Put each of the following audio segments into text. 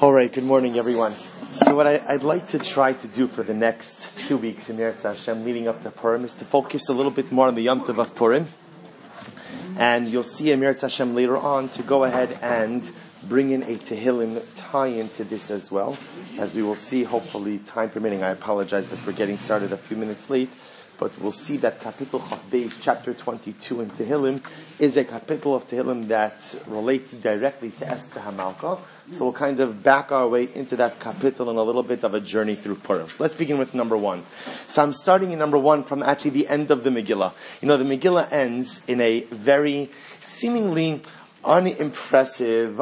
All right, good morning, everyone. So what I'd like to try to do for the next 2 weeks in Eretz Hashem leading up to Purim is to focus a little bit more on the Yom Tov of Purim. And you'll see in Eretz Hashem later on to go ahead and bring in a Tehillim tie-in to this as well. As we will see, hopefully, time permitting. I apologize that we're getting started a few minutes late. But we'll see that Kapitel Chaf Beis, chapter 22 in Tehillim, is a kapitel of Tehillim that relates directly to Esther HaMalka. So we'll kind of back our way into that kapitel in a little bit of a journey through Purim. So let's begin with number 1. So I'm starting in number 1 from actually the end of the Megillah. You know, the Megillah ends in a very seemingly unimpressive,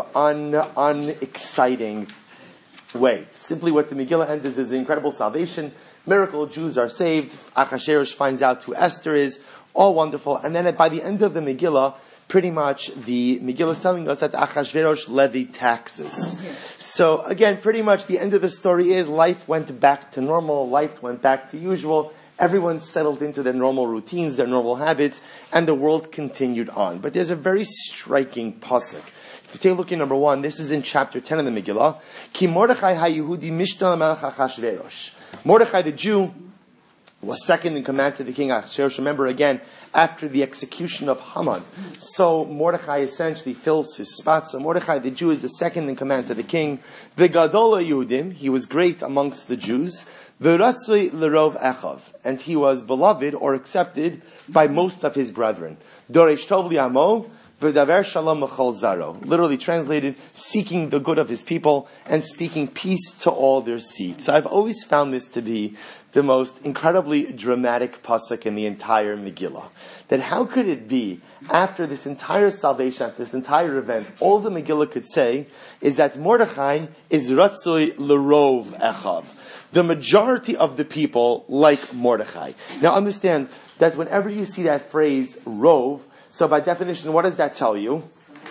unexciting way. Simply what the Megillah ends is an incredible salvation. Miracle, Jews are saved. Achashverosh finds out who Esther is. All wonderful. And then by the end of the Megillah, pretty much the Megillah is telling us that Achashverosh levied taxes. So again, pretty much the end of the story is life went back to normal. Life went back to usual. Everyone settled into their normal routines, their normal habits, and the world continued on. But there's a very striking pasuk. If you take a look at number 1, this is in chapter 10 of the Megillah. Ki Mordechai ha-Yehudi mishna l'melech Achashverosh. Mordechai the Jew was second in command to the king Achashverosh. Remember again, after the execution of Haman. So Mordechai essentially fills his spot. So Mordechai the Jew is the second in command to the king. The Gadol Yehudim, he was great amongst the Jews. V'ratzoi l'rov echav, and he was beloved or accepted by most of his brethren. Doresh tov li'amo. V'daver shalom l'chol zaro. Literally translated, seeking the good of his people and speaking peace to all their seed. So I've always found this to be the most incredibly dramatic pasuk in the entire Megillah. That how could it be, after this entire salvation, after this entire event, all the Megillah could say is that Mordechai is ratzoi l'rov echav. The majority of the people like Mordechai. Now understand that whenever you see that phrase, rov, so by definition, what does that tell you?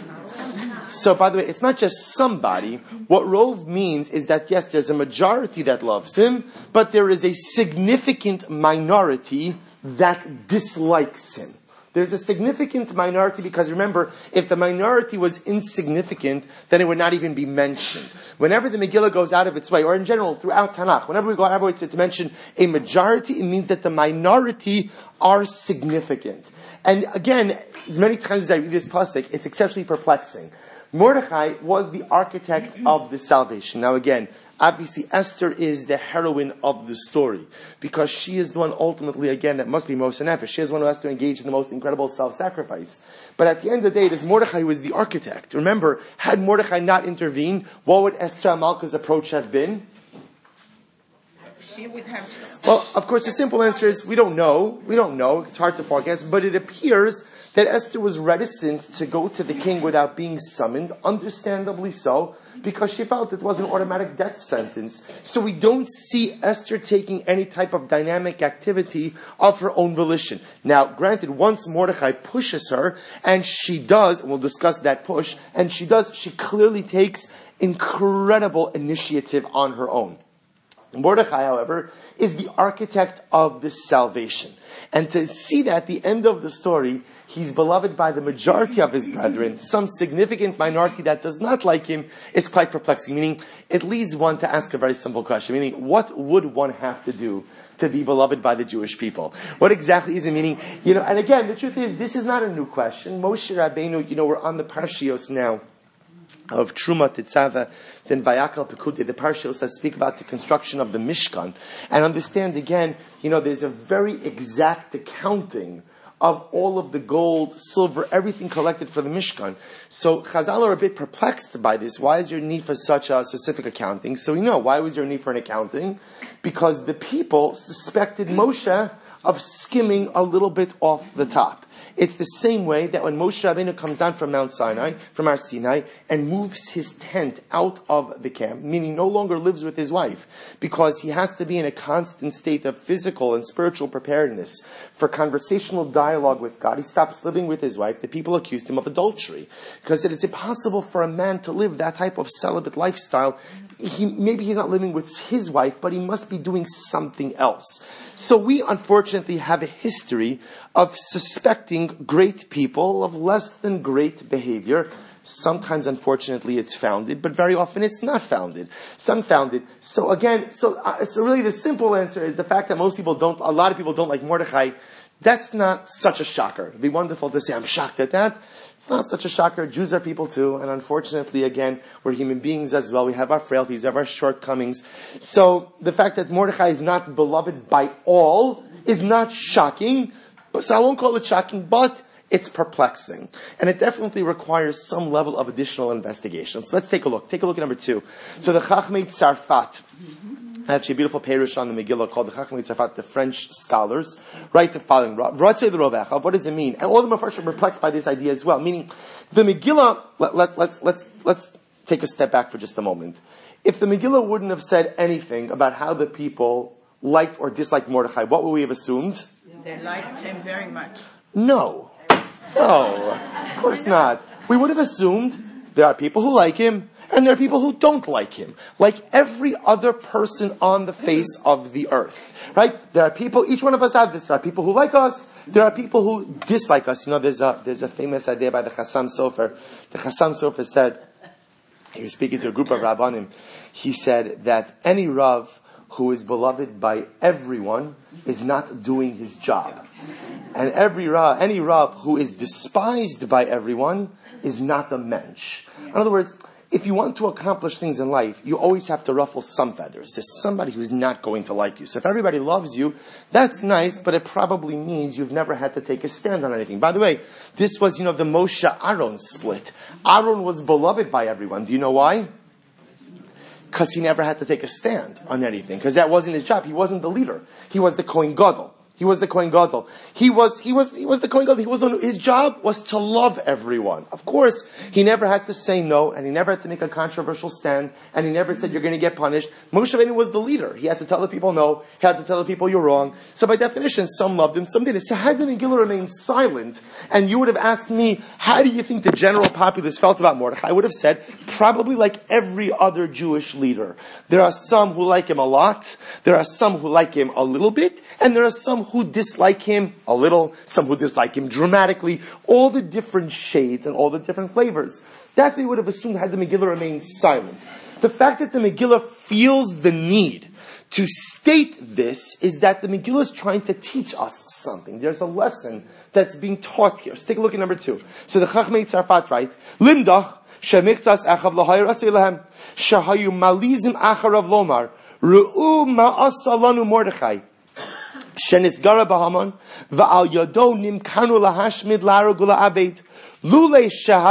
So by the way, it's not just somebody. What rov means is that yes, there's a majority that loves him, but there is a significant minority that dislikes him. There's a significant minority because remember, if the minority was insignificant, then it would not even be mentioned. Whenever the Megillah goes out of its way, or in general throughout Tanakh, whenever we go out of our way to mention a majority, it means that the minority are significant. And again, as many times as I read this pasuk, it's exceptionally perplexing. Mordechai was the architect of the salvation. Now again, obviously Esther is the heroine of the story, because she is the one ultimately, again, that must be most nefesh. She is the one who has to engage in the most incredible self-sacrifice. But at the end of the day, it is Mordechai who is the architect. Remember, had Mordechai not intervened, what would Esther HaMalka's approach have been? Well, of course, the simple answer is we don't know. We don't know. It's hard to forecast. But it appears that Esther was reticent to go to the king without being summoned, understandably so, because she felt it was an automatic death sentence. So we don't see Esther taking any type of dynamic activity of her own volition. Now, granted, once Mordechai pushes her, and she does, and we'll discuss that push, and she clearly takes incredible initiative on her own. Mordechai, however, is the architect of this salvation. And to see that at the end of the story, he's beloved by the majority of his brethren, some significant minority that does not like him, is quite perplexing. Meaning, it leads one to ask a very simple question. Meaning, what would one have to do to be beloved by the Jewish people? What exactly is it? Meaning, and again, the truth is, this is not a new question. Moshe Rabbeinu, we're on the Parshios now of Truma Tetzaveh, then Vayakal Pekudei, the Parshios that speak about the construction of the Mishkan. And understand again, there's a very exact accounting of all of the gold, silver, everything collected for the Mishkan. So Chazal are a bit perplexed by this. Why is there a need for such a specific accounting? So we know, why was there a need for an accounting? Because the people suspected Moshe of skimming a little bit off the top. It's the same way that when Moshe Rabbeinu comes down from Mount Sinai, from Har Sinai, and moves his tent out of the camp, meaning no longer lives with his wife, because he has to be in a constant state of physical and spiritual preparedness for conversational dialogue with God. He stops living with his wife. The people accused him of adultery, because it's impossible for a man to live that type of celibate lifestyle. Maybe he's not living with his wife, but he must be doing something else. So we unfortunately have a history of suspecting great people of less than great behavior. Sometimes, unfortunately, it's founded, but very often it's not founded. It's unfounded. So again, so really the simple answer is the fact that a lot of people don't like Mordechai. That's not such a shocker. It'd be wonderful to say, I'm shocked at that. It's not such a shocker. Jews are people too, and unfortunately, again, we're human beings as well. We have our frailties, we have our shortcomings. So the fact that Mordechai is not beloved by all is not shocking. So I won't call it shocking, but it's perplexing. And it definitely requires some level of additional investigation. So let's take a look. Take a look at number 2. So the Chachmei Tzarfat, actually a beautiful perush on the Megillah called the Chachmei Tzarfat, the French scholars, write the following. What does it mean? And all the Mefarshim are perplexed by this idea as well. Meaning, the Megillah, let's take a step back for just a moment. If the Megillah wouldn't have said anything about how the people liked or disliked Mordechai, what would we have assumed? They liked him very much. No, of course not. We would have assumed there are people who like him, and there are people who don't like him. Like every other person on the face of the earth. Right? There are people, each one of us have this. There are people who like us, there are people who dislike us. You know, there's a famous idea by the Chassam Sofer. The Chassam Sofer said, he was speaking to a group of Rabbanim, he said that any Rav who is beloved by everyone is not doing his job. And any Rav who is despised by everyone is not a mensch. In other words, if you want to accomplish things in life, you always have to ruffle some feathers. There's somebody who's not going to like you. So if everybody loves you, that's nice, but it probably means you've never had to take a stand on anything. By the way, this was, the Moshe-Aaron split. Aaron was beloved by everyone. Do you know why? Because he never had to take a stand on anything. Because that wasn't his job. He wasn't the leader. He was the Kohen Gadol. He was the Kohen Gadol. He was the Kohen Gadol. His job was to love everyone. Of course, he never had to say no, and he never had to make a controversial stand, and he never said you're going to get punished. Moshe Rabbeinu was the leader. He had to tell the people no. He had to tell the people you're wrong. So by definition, some loved him, some didn't. So had the Megillah remained silent, and you would have asked me, how do you think the general populace felt about Mordechai? I would have said, probably like every other Jewish leader. There are some who like him a lot, there are some who like him a little bit, and there are some who dislike him a little, some who dislike him dramatically, all the different shades and all the different flavors. That's what you would have assumed had the Megillah remained silent. The fact that the Megillah feels the need to state this is that the Megillah is trying to teach us something. There's a lesson that's being taught here. So take a look at number 2. So the Chachmei Tzarfat write, Limdach shemichtas achav l'hayir atzei shahayu malizim acharav lomar ru'u ma'asa lanu Mordechai shenisgara bahaman va'al yado nimkanu lahashmid larugula abed lule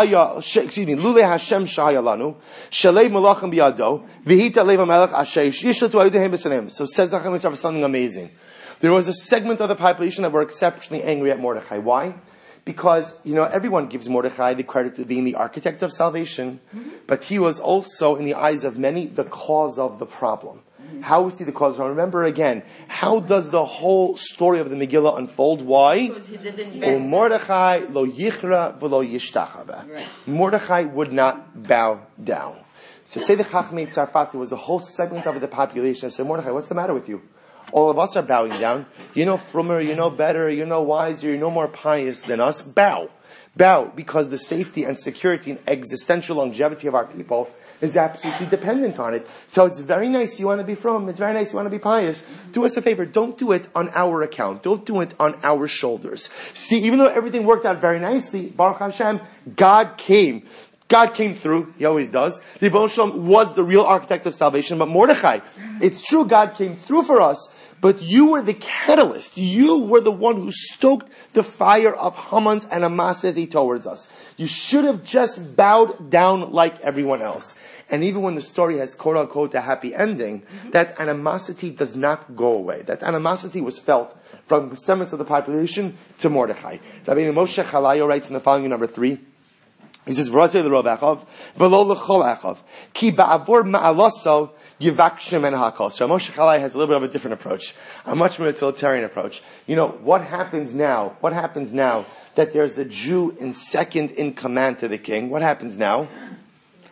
Hashem shahaya lanu shalei malachim biyado v'hita leva melech asher yishlatu ayudehem b'sanem. So says the Chachmei Tzarfat something amazing. There was a segment of the population that were exceptionally angry at Mordechai. Why? Because, everyone gives Mordechai the credit of being the architect of salvation, but he was also, in the eyes of many, the cause of the problem. How was he the cause of the problem? Remember again, how does the whole story of the Megillah unfold? Why? Mordechai lo yichra v'lo yishtachava. Right. Mordechai would not bow down. So say the Chachmei Tzarfat, there was a whole segment of the population that said, Mordechai, what's the matter with you? All of us are bowing down. You know frummer, you know better, you know wiser, you know more pious than us. Bow. Bow, because the safety and security and existential longevity of our people is absolutely dependent on it. So it's very nice you want to be frum, it's very nice you want to be pious. Do us a favor, don't do it on our account. Don't do it on our shoulders. See, even though everything worked out very nicely, Baruch Hashem, God came through, he always does. The Rebbeinu Shalom was the real architect of salvation, but Mordechai, it's true God came through for us, but you were the catalyst. You were the one who stoked the fire of Haman's animosity towards us. You should have just bowed down like everyone else. And even when the story has quote unquote a happy ending, that animosity does not go away. That animosity was felt from segments of the population to Mordechai. Rabbi Moshe Chalayo writes in the following number 3, he says, V'razei l'rov achav, v'lo l'chol achav, ki ba'avor ma'alaso yivakshem en ha'kol. So Moshe Chalai has a little bit of a different approach, a much more utilitarian approach. What happens now? What happens now that there's a Jew in second in command to the king? What happens now?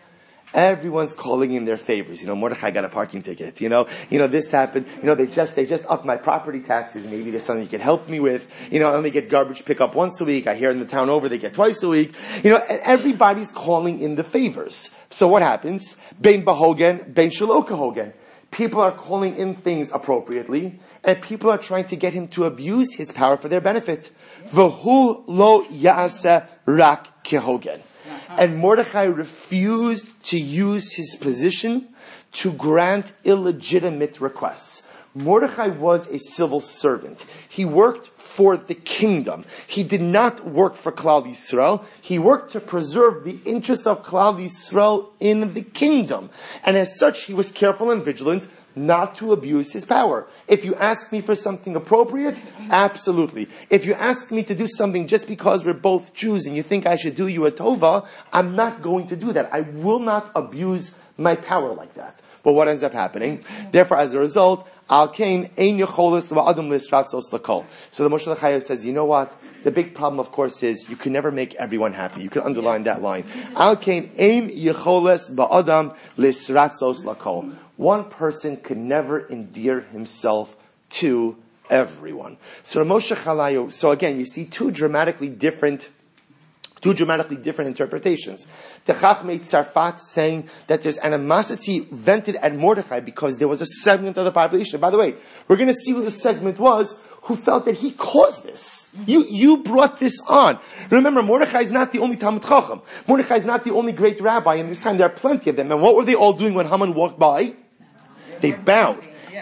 Everyone's calling in their favors. Mordechai got a parking ticket. This happened. They just upped my property taxes. Maybe there's something you can help me with. I only get garbage pickup once a week. I hear in the town over they get twice a week. And everybody's calling in the favors. So what happens? Bein bahogen, bein shelo kahogen. People are calling in things appropriately, and people are trying to get him to abuse his power for their benefit. V'hu lo ya'aseh rak kehogen. And Mordechai refused to use his position to grant illegitimate requests. Mordechai was a civil servant. He worked for the kingdom. He did not work for Klal Yisrael. He worked to preserve the interests of Klal Yisrael in the kingdom. And as such, he was careful and vigilant not to abuse his power. If you ask me for something appropriate, absolutely. If you ask me to do something just because we're both Jews and you think I should do you a tova, I'm not going to do that. I will not abuse my power like that. But what ends up happening? Therefore, as a result, Al Kain ein yecholos la'adam lisratzos lakol. So the Moshe Chaim says, you know what? The big problem, of course, is you can never make everyone happy. You can underline that line. Al Kain ein yecholos ba'adam lisratzos lakol. One person can never endear himself to everyone. So Moshe Chalayo. So again, you see two dramatically different interpretations. The Chachmei Tzarfat saying that there's animosity vented at Mordechai because there was a segment of the population. By the way, we're going to see who the segment was who felt that he caused this. You brought this on. Remember, Mordechai is not the only Talmid Chacham. Mordechai is not the only great rabbi. In this time, there are plenty of them. And what were they all doing when Haman walked by? They bowed.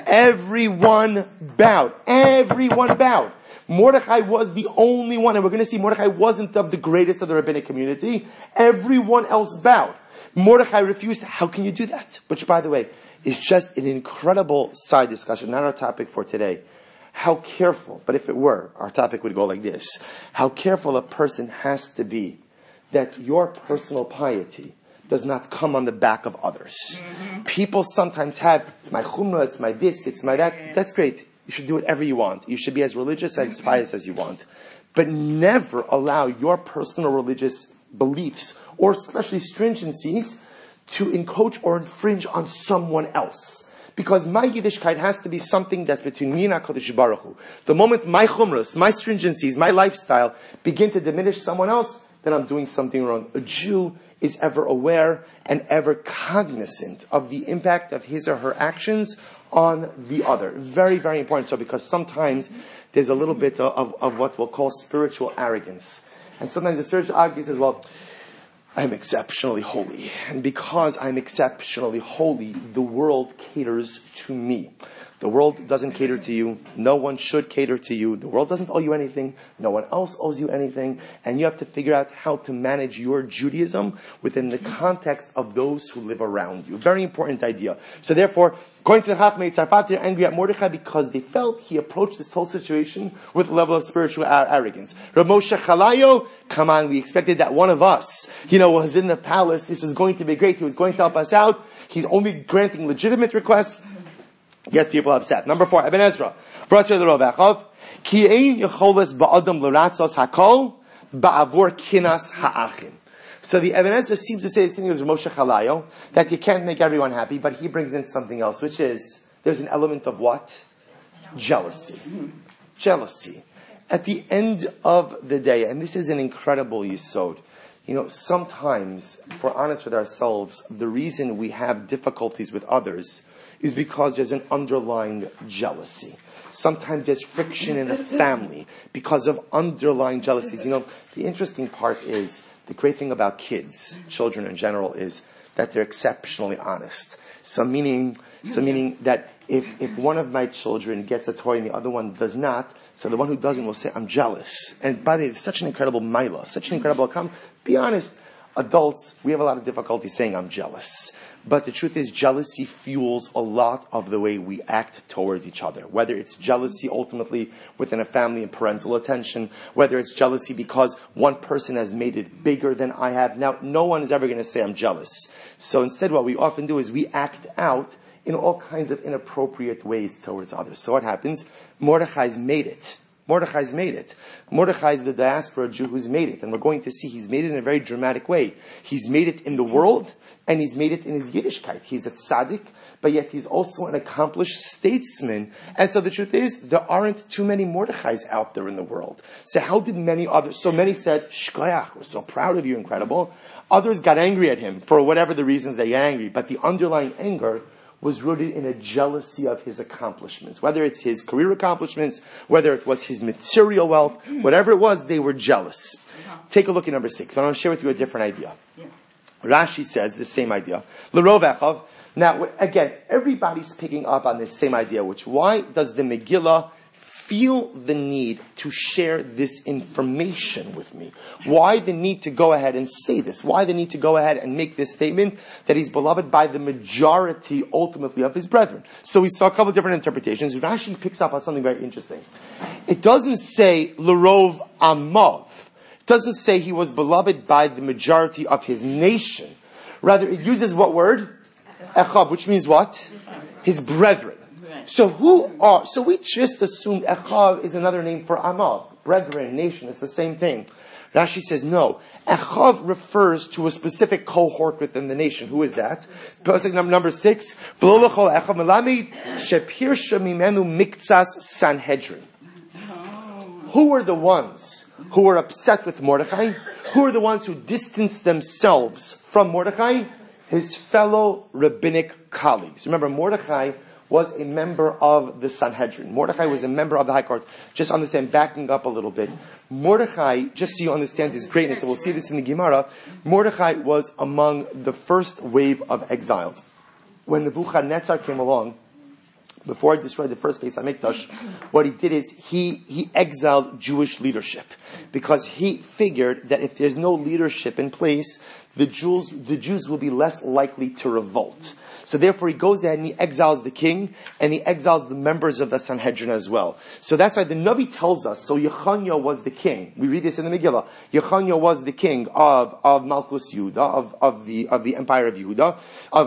Everyone bowed. Everyone bowed. Mordechai was the only one, and we're going to see Mordechai wasn't of the greatest of the rabbinic community. Everyone else bowed. Mordechai refused. How can you do that? Which, by the way, is just an incredible side discussion, not our topic for today. How careful, but if it were, our topic would go like this. How careful a person has to be that your personal piety does not come on the back of others. Mm-hmm. People sometimes have, it's my chumrah, it's my this, it's my that. That's great. You should do whatever you want. You should be as religious, as pious as you want. But never allow your personal religious beliefs, or especially stringencies, to encroach or infringe on someone else. Because my Yiddishkeit has to be something that's between me and HaKadosh Baruch Hu. The moment my chumras, my stringencies, my lifestyle begin to diminish someone else, then I'm doing something wrong. A Jew is ever aware and ever cognizant of the impact of his or her actions on the other. Very, very important. So because sometimes there's a little bit of what we'll call spiritual arrogance. And sometimes the spiritual arrogance is, well, I'm exceptionally holy. And because I'm exceptionally holy, the world caters to me. The world doesn't cater to you. No one should cater to you. The world doesn't owe you anything. No one else owes you anything. And you have to figure out how to manage your Judaism within the context of those who live around you. Very important idea. So therefore, according to the Chachmei Tzarfat, they're angry at Mordechai because they felt he approached this whole situation with a level of spiritual arrogance. Rav Moshe Chalayo, come on, we expected that one of us, was in the palace. This is going to be great. He was going to help us out. He's only granting legitimate requests. Gets people upset. Number 4, Ibn Ezra. Ki ein yecholes ba'adam l'ratzos hakol ba'avor kinas ha'achim. So the Ibn Ezra seems to say the thing is Moshe Chalayo, that you can't make everyone happy, but he brings in something else, which is, there's an element of what? Jealousy. Jealousy. At the end of the day, and this is an incredible yesod, sometimes, if we're honest with ourselves, the reason we have difficulties with others is because there's an underlying jealousy. Sometimes there's friction in a family because of underlying jealousies. The interesting part is, the great thing about kids, children in general, is that they're exceptionally honest. So meaning that if one of my children gets a toy and the other one does not, so the one who doesn't will say, I'm jealous. And by the way, it's such an incredible milah, such an incredible account. Be honest, adults, we have a lot of difficulty saying I'm jealous. But the truth is, jealousy fuels a lot of the way we act towards each other. Whether it's jealousy ultimately within a family and parental attention, whether it's jealousy because one person has made it bigger than I have. Now, no one is ever going to say I'm jealous. So instead, what we often do is we act out in all kinds of inappropriate ways towards others. So what happens? Mordechai's made it. Mordechai's the diaspora Jew who's made it. And we're going to see he's made it in a very dramatic way. He's made it in the world and he's made it in his Yiddishkeit. He's a tzaddik, but yet he's also an accomplished statesman. And so the truth is, there aren't too many Mordechais out there in the world. So how did many others, so many said, Shkoyach, we're so proud of you, incredible. Others got angry at him for whatever the reasons they got angry, but the underlying anger was rooted in a jealousy of his accomplishments. Whether it's his career accomplishments, whether it was his material wealth, whatever it was, they were jealous. Take a look at number 6. I want to share with you a different idea. Rashi says the same idea. L'rov echav. Now, again, everybody's picking up on this same idea, which why does the Megillah feel the need to share this information with me? Why the need to go ahead and say this? Why the need to go ahead and make this statement that he's beloved by the majority, ultimately, of his brethren? So we saw a couple of different interpretations. Rashi picks up on something very interesting. It doesn't say l'rov amav. It doesn't say he was beloved by the majority of his nation. Rather, it uses what word? Echav, which means what? His brethren. So so we just assumed Echav is another name for Amav. Brethren, nation, it's the same thing. Rashi says no. Echav refers to a specific cohort within the nation. Who is that? Pasuk number 6. V'lo l'chol Echav melami shepirsha mimenu miktsas Sanhedrin. Who were the ones who were upset with Mordechai? Who are the ones who distanced themselves from Mordechai? His fellow rabbinic colleagues. Remember, Mordechai was a member of the Sanhedrin. Mordechai was a member of the High Court. Just understand, backing up a little bit. Mordechai, just so you understand his greatness, and we'll see this in the Gemara, Mordechai was among the first wave of exiles. When Nebuchadnezzar came along, before he destroyed the first Beis HaMikdash, what he did is he exiled Jewish leadership because he figured that if there's no leadership in place, the Jews will be less likely to revolt. So therefore he goes ahead and he exiles the king and he exiles the members of the Sanhedrin as well. So that's why the Navi tells us, so Yechanya was the king. We read this in the Megillah. Yechanya was the king of Malchus Yehuda, of the empire of Yehuda,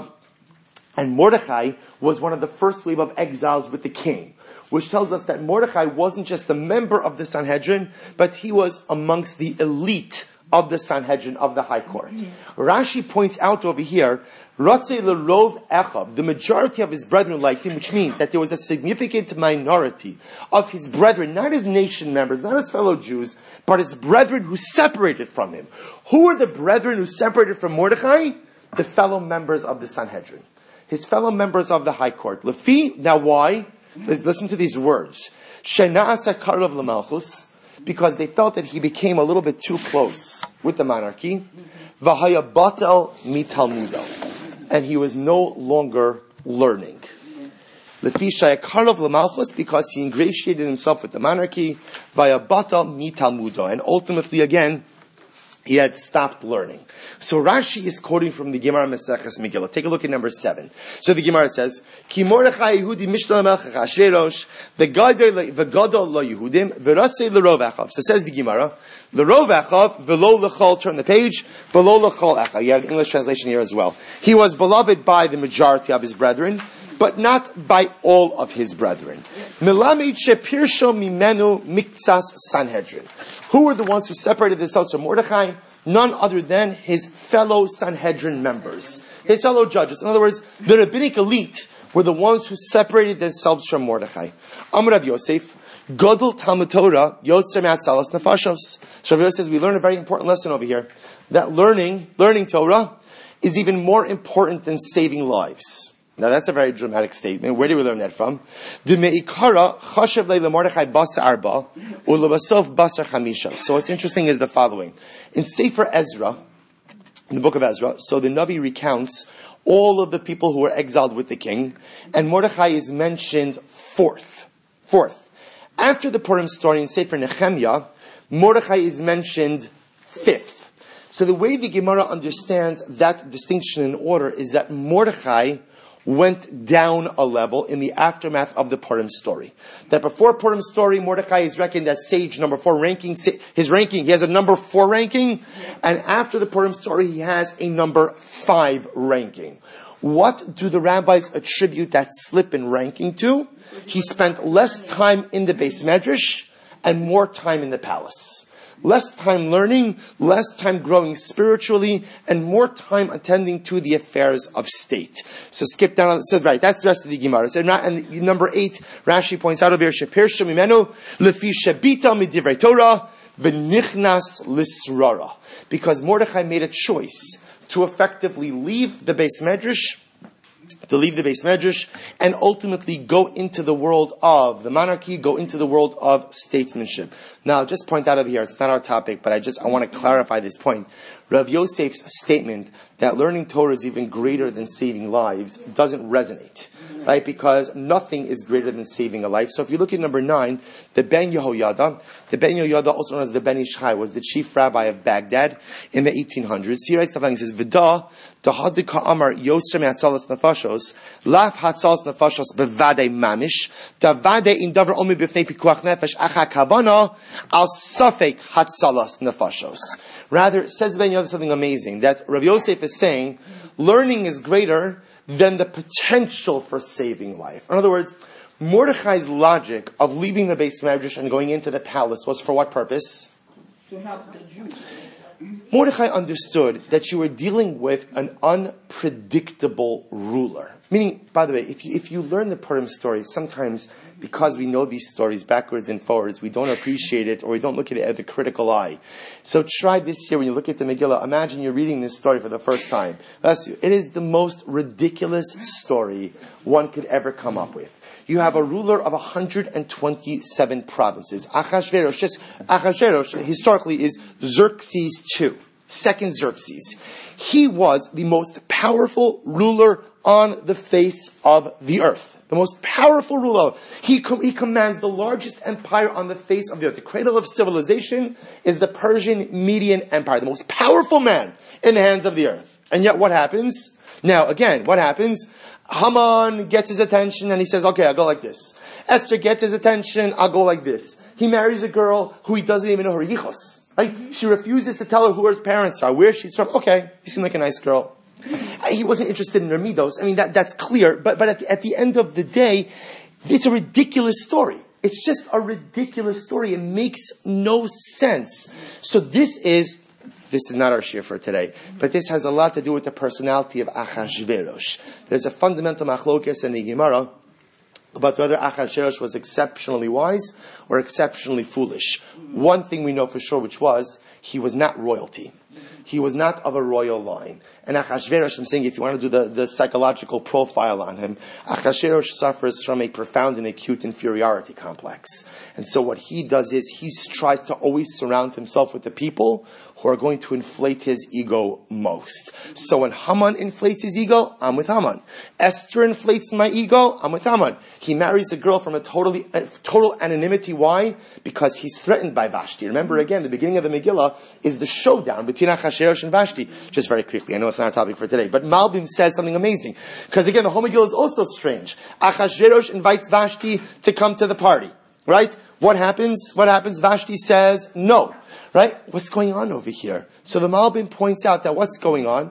and Mordechai was one of the first wave of exiles with the king, which tells us that Mordechai wasn't just a member of the Sanhedrin, but he was amongst the elite of the Sanhedrin, of the High Court. Rashi points out over here, Ratzei l'rov echav, the majority of his brethren liked him, which means that there was a significant minority of his brethren, not his nation members, not his fellow Jews, but his brethren who separated from him. Who were the brethren who separated from Mordechai? The fellow members of the Sanhedrin. His fellow members of the High Court. Lefi, now why? Listen to these words. Shena'asa karov l'malchus, because they felt that he became a little bit too close with the monarchy. V'haya batel mitalmudo, and he was no longer learning. Lefi shaya karov l'malchus, because he ingratiated himself with the monarchy. V'haya batel mitalmudo, and ultimately again, he had stopped learning. So Rashi is quoting from the Gemara Maseches Megillah. Take a look at number 7. So the Gemara says, Ki Mordechai Yehudi Mishla Melech Achashverosh, v'gadol lo Yehudim, v'ratzei l'rov echav. So says the Gemara, l'rov echav, v'lo l'chol, turn the page, v'lo l'chol echav. You have the English translation here as well. He was beloved by the majority of his brethren, but not by all of his brethren. Milamid shepirsho mimenu miktsas Sanhedrin. Who were the ones who separated themselves from Mordechai? None other than his fellow Sanhedrin members, his fellow judges. In other words, the rabbinic elite were the ones who separated themselves from Mordechai. Amar Rav Yosef, Godel Talmud Torah Yotzer Me'at Salas Nefashos. So Rav Yosef says we learn a very important lesson over here, that learning Torah is even more important than saving lives. Now that's a very dramatic statement. Where do we learn that from? So what's interesting is the following. In Sefer Ezra, in the book of Ezra, so the Navi recounts all of the people who were exiled with the king, and Mordechai is mentioned fourth. After the Purim story in Sefer Nehemiah, Mordechai is mentioned fifth. So the way the Gemara understands that distinction in order is that Mordechai went down a level in the aftermath of the Purim story. That before Purim story, Mordechai is reckoned as sage number 4 ranking. His ranking, he has a number 4 ranking. And after the Purim story, he has a number 5 ranking. What do the rabbis attribute that slip in ranking to? He spent less time in the Beis Medrash and more time in the palace. Less time learning, less time growing spiritually, and more time attending to the affairs of state. So skip down. So right, that's the rest of the Gemara. So, and number 8, Rashi points out over here, Shepir Shemimenu lefi shebita midivrei Torah v'nichnas lisrara, because Mordechai made a choice to effectively leave the Beis Medrash, and ultimately go into the world of the monarchy, go into the world of statesmanship. Now, just point out over here, it's not our topic, but I want to clarify this point. Rav Yosef's statement that learning Torah is even greater than saving lives doesn't resonate, right? Because nothing is greater than saving a life. So if you look at number 9, the Ben Yehoyada, also known as the Ben Ish Chai, was the chief rabbi of Baghdad in the 1800s. He writes the following, he says, V'da, Dahadika Amar Yosem Hatzalas Nefashos, Laf Hatzalas Nefashos Bevade Mamish, Davade in Davar Omi B'fnei Pikuach Nefesh Acha Kavana, Al Safek Hatzalas Nefashos. Rather, says Ben Yehoyada something amazing, that Rav Yosef is saying, learning is greater than the potential for saving life. In other words, Mordechai's logic of leaving the Beis Medrash and going into the palace was for what purpose? To help the Jews. Mordechai understood that you were dealing with an unpredictable ruler. Meaning, by the way, if you learn the Purim story, sometimes because we know these stories backwards and forwards, we don't appreciate it or we don't look at it with a critical eye. So try this year when you look at the Megillah, imagine you're reading this story for the first time. It is the most ridiculous story one could ever come up with. You have a ruler of 127 provinces. Achashverosh historically is Xerxes II, second Xerxes. He was the most powerful ruler on the face of the earth. The most powerful ruler. He commands the largest empire on the face of the earth. The cradle of civilization is the Persian Median Empire. The most powerful man in the hands of the earth. And yet what happens? Now, again, what happens? Haman gets his attention and he says, okay, I'll go like this. Esther gets his attention, I'll go like this. He marries a girl who he doesn't even know her yichos. Right? She refuses to tell her who her parents are, where she's from. Okay, you seem like a nice girl. He wasn't interested in her midos. I mean, that's clear. But at the end of the day, it's a ridiculous story. It's just a ridiculous story. It makes no sense. So this is not our shir for today, but this has a lot to do with the personality of Achashverosh. There's a fundamental machlokes in the Gemara about whether Achashverosh was exceptionally wise or exceptionally foolish. One thing we know for sure, which was, he was not royalty. He was not of a royal line. And Achashverosh, I'm saying, if you want to do the psychological profile on him, Achashverosh suffers from a profound and acute inferiority complex. And so what he does is, he tries to always surround himself with the people who are going to inflate his ego most. So when Haman inflates his ego, I'm with Haman. Esther inflates my ego, I'm with Haman. He marries a girl from total anonymity. Why? Because he's threatened by Vashti. Remember again, the beginning of the Megillah is the showdown between Achashverosh and Vashti. Just very quickly, I know it's not our topic for today, but Malbim says something amazing. Because again, the whole Megillah is also strange. Achashverosh invites Vashti to come to the party. Right? What happens? Vashti says no. Right? What's going on over here? So the Malbim points out that what's going on?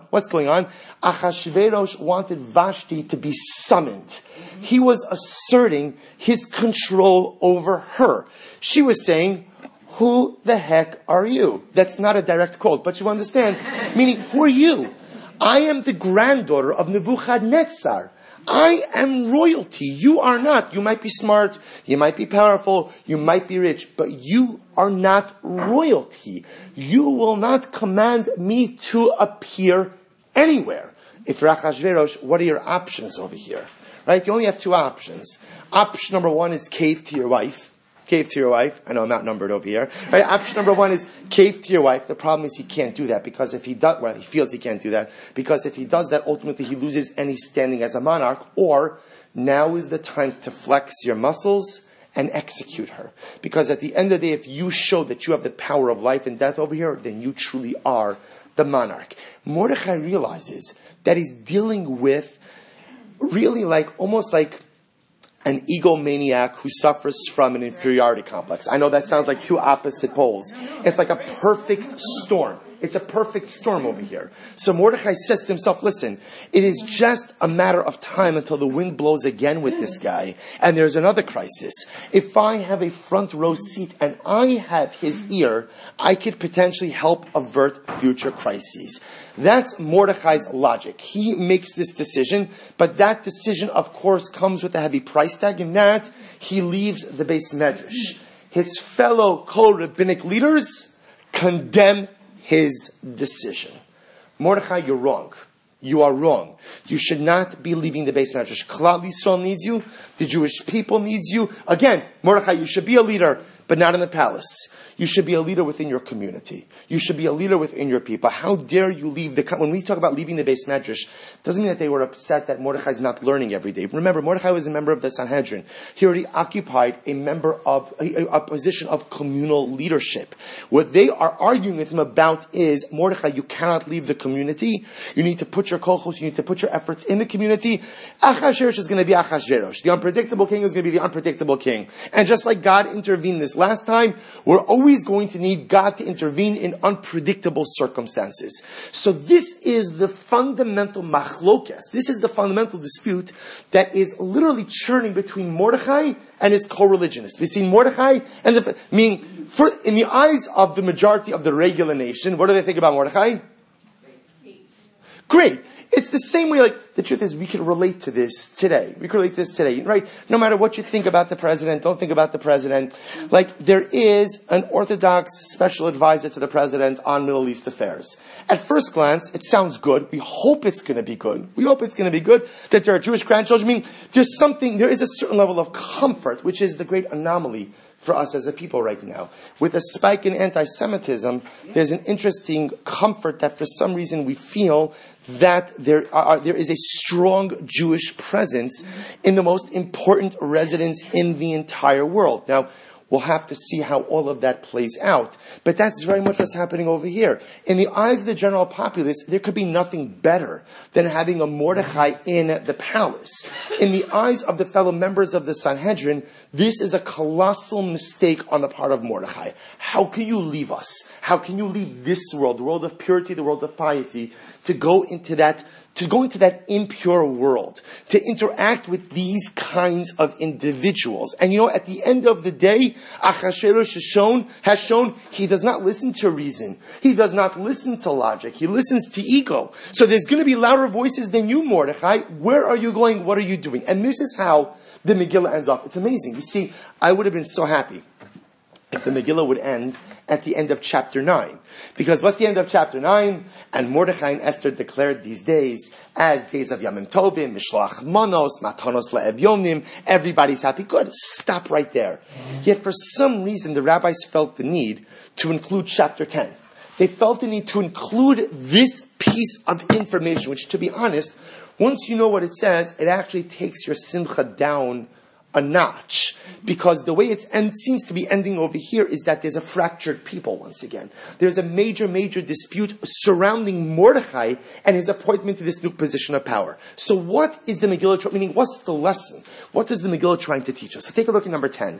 Achashverosh wanted Vashti to be summoned. He was asserting his control over her. She was saying, who the heck are you? That's not a direct quote, but you understand. Meaning, who are you? I am the granddaughter of Nebuchadnezzar. I am royalty. You are not. You might be smart, you might be powerful, you might be rich, but you are not royalty. You will not command me to appear anywhere. If you're Achashverosh, what are your options over here? Right? You only have two options. Option number one is cave to your wife. Cave to your wife. I know I'm outnumbered over here. Right? Option number one is cave to your wife. The problem is he can't do that because if he does, he feels he can't do that because if he does that, ultimately he loses any standing as a monarch. Or now is the time to flex your muscles and execute her. Because at the end of the day, if you show that you have the power of life and death over here, then you truly are the monarch. Mordechai realizes that he's dealing with really almost like an egomaniac who suffers from an inferiority complex. I know that sounds like two opposite poles. It's like a perfect storm. It's a perfect storm over here. So Mordechai says to himself, listen, it is just a matter of time until the wind blows again with this guy, and there's another crisis. If I have a front row seat and I have his ear, I could potentially help avert future crises. That's Mordechai's logic. He makes this decision, but that decision, of course, comes with a heavy price tag. In that, he leaves the Beis Medrash. His fellow co-rabbinic leaders condemn his decision. Mordechai, you're wrong. You are wrong. You should not be leaving the Beis Medrash. Klal Yisrael needs you. The Jewish people needs you. Again, Mordechai, you should be a leader, but not in the palace. You should be a leader within your community. You should be a leader within your people. How dare you leave when we talk about leaving the Beis Medrash, doesn't mean that they were upset that Mordechai is not learning every day. Remember, Mordechai was a member of the Sanhedrin. He already occupied a position of communal leadership. What they are arguing with him about is, Mordechai, you cannot leave the community. You need to put your kochos, you need to put your efforts in the community. Achashverosh is going to be Achashverosh. The unpredictable king is going to be the unpredictable king. And just like God intervened this last time, we're always going to need God to intervene in unpredictable circumstances. So this is the fundamental machlokes. This is the fundamental dispute that is literally churning between Mordechai and his co-religionists. Between Mordechai and in the eyes of the majority of the regular nation, what do they think about Mordechai? Great. It's the same way, the truth is, we can relate to this today. Right? No matter what you think about the president, don't think about the president. There is an Orthodox special advisor to the president on Middle East affairs. At first glance, it sounds good. We hope it's going to be good. That there are Jewish grandchildren. There is a certain level of comfort, which is the great anomaly for us as a people right now. With a spike in anti-Semitism, there's an interesting comfort that for some reason we feel that there is a strong Jewish presence in the most important residence in the entire world. Now, we'll have to see how all of that plays out. But that's very much what's happening over here. In the eyes of the general populace, there could be nothing better than having a Mordechai in the palace. In the eyes of the fellow members of the Sanhedrin, this is a colossal mistake on the part of Mordechai. How can you leave us? How can you leave this world, the world of purity, the world of piety, to go into that impure world, to interact with these kinds of individuals? And at the end of the day, Achashverosh has shown he does not listen to reason. He does not listen to logic. He listens to ego. So there's going to be louder voices than you, Mordechai. Where are you going? What are you doing? And this is how the Megillah ends up. It's amazing. You see, I would have been so happy if the Megillah would end at the end of chapter 9. Because what's the end of chapter 9? And Mordechai and Esther declared these days as days of Yamim Tovim, Mishloach Monos, Matanos Le'evyomim. Everybody's happy. Good. Stop right there. Yet for some reason, the rabbis felt the need to include chapter 10. They felt the need to include this piece of information, which, to be honest, once you know what it says, it actually takes your simcha down a notch. Because the way it seems to be ending over here is that there's a fractured people once again. There's a major, major dispute surrounding Mordechai and his appointment to this new position of power. So what is the Megillah, meaning what's the lesson? What is the Megillah trying to teach us? So take a look at number 10.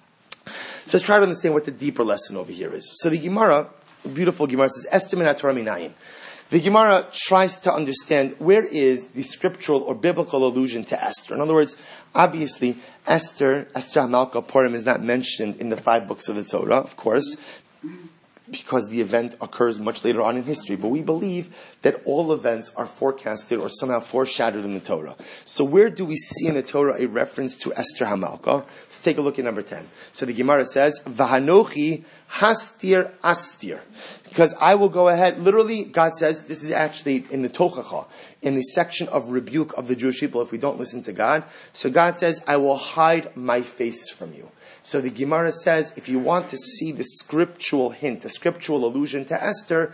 So let's try to understand what the deeper lesson over here is. So the Gemara, beautiful Gemara, says, Esther min haTorah minayin. The Gemara tries to understand where is the scriptural or biblical allusion to Esther. In other words, obviously, Esther HaMalka Purim is not mentioned in the 5 books of the Torah, of course, because the event occurs much later on in history. But we believe that all events are forecasted or somehow foreshadowed in the Torah. So where do we see in the Torah a reference to Esther HaMalka? Let's take a look at number 10. So the Gemara says, V'hanochi hastir astir. Because I will go ahead, literally, God says, this is actually in the Tochacha, in the section of rebuke of the Jewish people if we don't listen to God. So God says, I will hide my face from you. So the Gemara says, if you want to see the scriptural hint, the scriptural allusion to Esther,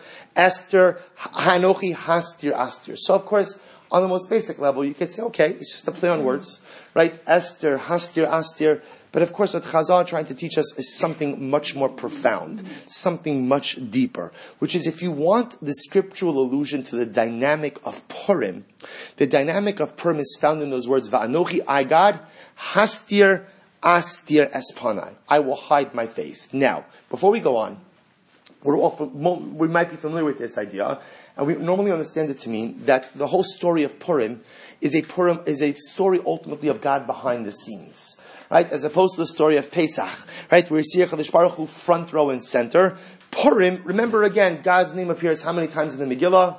Hanochi hastir astir. So of course, on the most basic level, you could say, okay, it's just a play on words, right? Esther, hastir, astir. But of course, what Chazal are trying to teach us is something much more profound, something much deeper, which is if you want the scriptural allusion to the dynamic of Purim, the dynamic of Purim is found in those words, Va'anochi, I God, hastir, astir espanai. I will hide my face. Now, before we go on, we might be familiar with this idea, and we normally understand it to mean that the whole story of Purim is a story ultimately of God behind the scenes, right? As opposed to the story of Pesach, right? Where you see HaKadosh Baruch Hu front row and center. Purim, remember again, God's name appears how many times in the Megillah?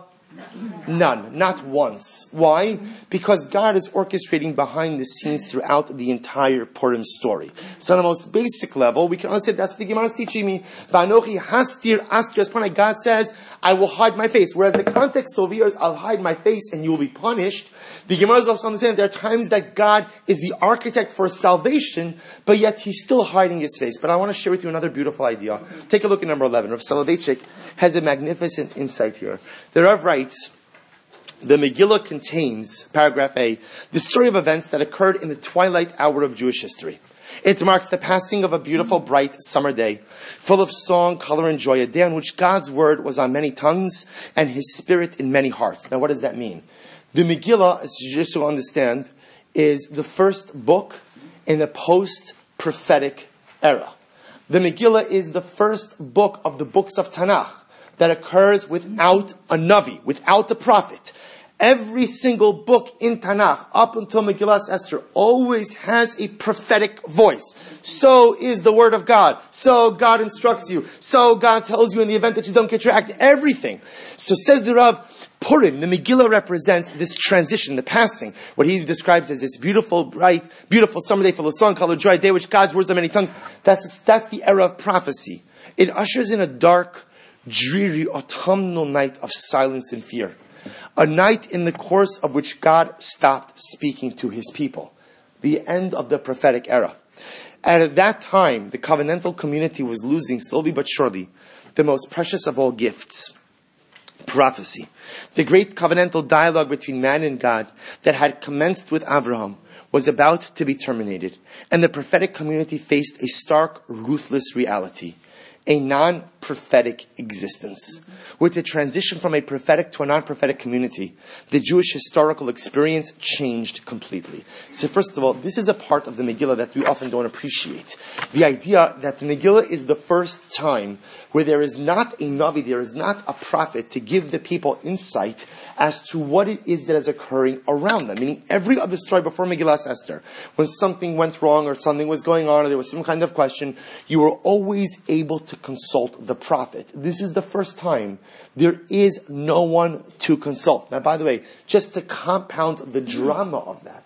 None, not once. Why? Because God is orchestrating behind the scenes throughout the entire Purim story. So on the most basic level, we can understand that's what the Gemara is teaching me. Va'anochi hastir astir. God says, I will hide my face. Whereas the context over here is, I'll hide my face and you will be punished. The Gemara is also understanding there are times that God is the architect for salvation, but yet He's still hiding His face. But I want to share with you another beautiful idea. Take a look at number 11. Rav Soloveitchik has a magnificent insight here. The Rav writes, the Megillah contains, paragraph A, the story of events that occurred in the twilight hour of Jewish history. It marks the passing of a beautiful, bright summer day, full of song, color, and joy, a day on which God's word was on many tongues and His Spirit in many hearts. Now, what does that mean? The Megillah, as you just will understand, is the first book in the post-prophetic era. The Megillah is the first book of the books of Tanakh that occurs without a Navi, without a prophet. Every single book in Tanakh, up until Megillah Esther, always has a prophetic voice. So is the Word of God. So God instructs you. So God tells you in the event that you don't get your act. Everything. So says the Rav, Purim, the Megillah represents this transition, the passing. What he describes as this beautiful, bright, beautiful summer day full of song, color, joy, day which God's words on many tongues. That's the era of prophecy. It ushers in a dark, dreary, autumnal night of silence and fear. A night in the course of which God stopped speaking to His people. The end of the prophetic era. And at that time, the covenantal community was losing, slowly but surely, the most precious of all gifts. Prophecy. The great covenantal dialogue between man and God that had commenced with Avraham was about to be terminated. And the prophetic community faced a stark, ruthless reality. A non-prophetic existence. With the transition from a prophetic to a non-prophetic community, the Jewish historical experience changed completely. So first of all, this is a part of the Megillah that we often don't appreciate. The idea that the Megillah is the first time where there is not a Navi, there is not a prophet to give the people insight as to what it is that is occurring around them. Meaning every other story before Megillah Esther, when something went wrong or something was going on or there was some kind of question, you were always able to consult the prophet. This is the first time there is no one to consult. Now, by the way, just to compound the drama of that,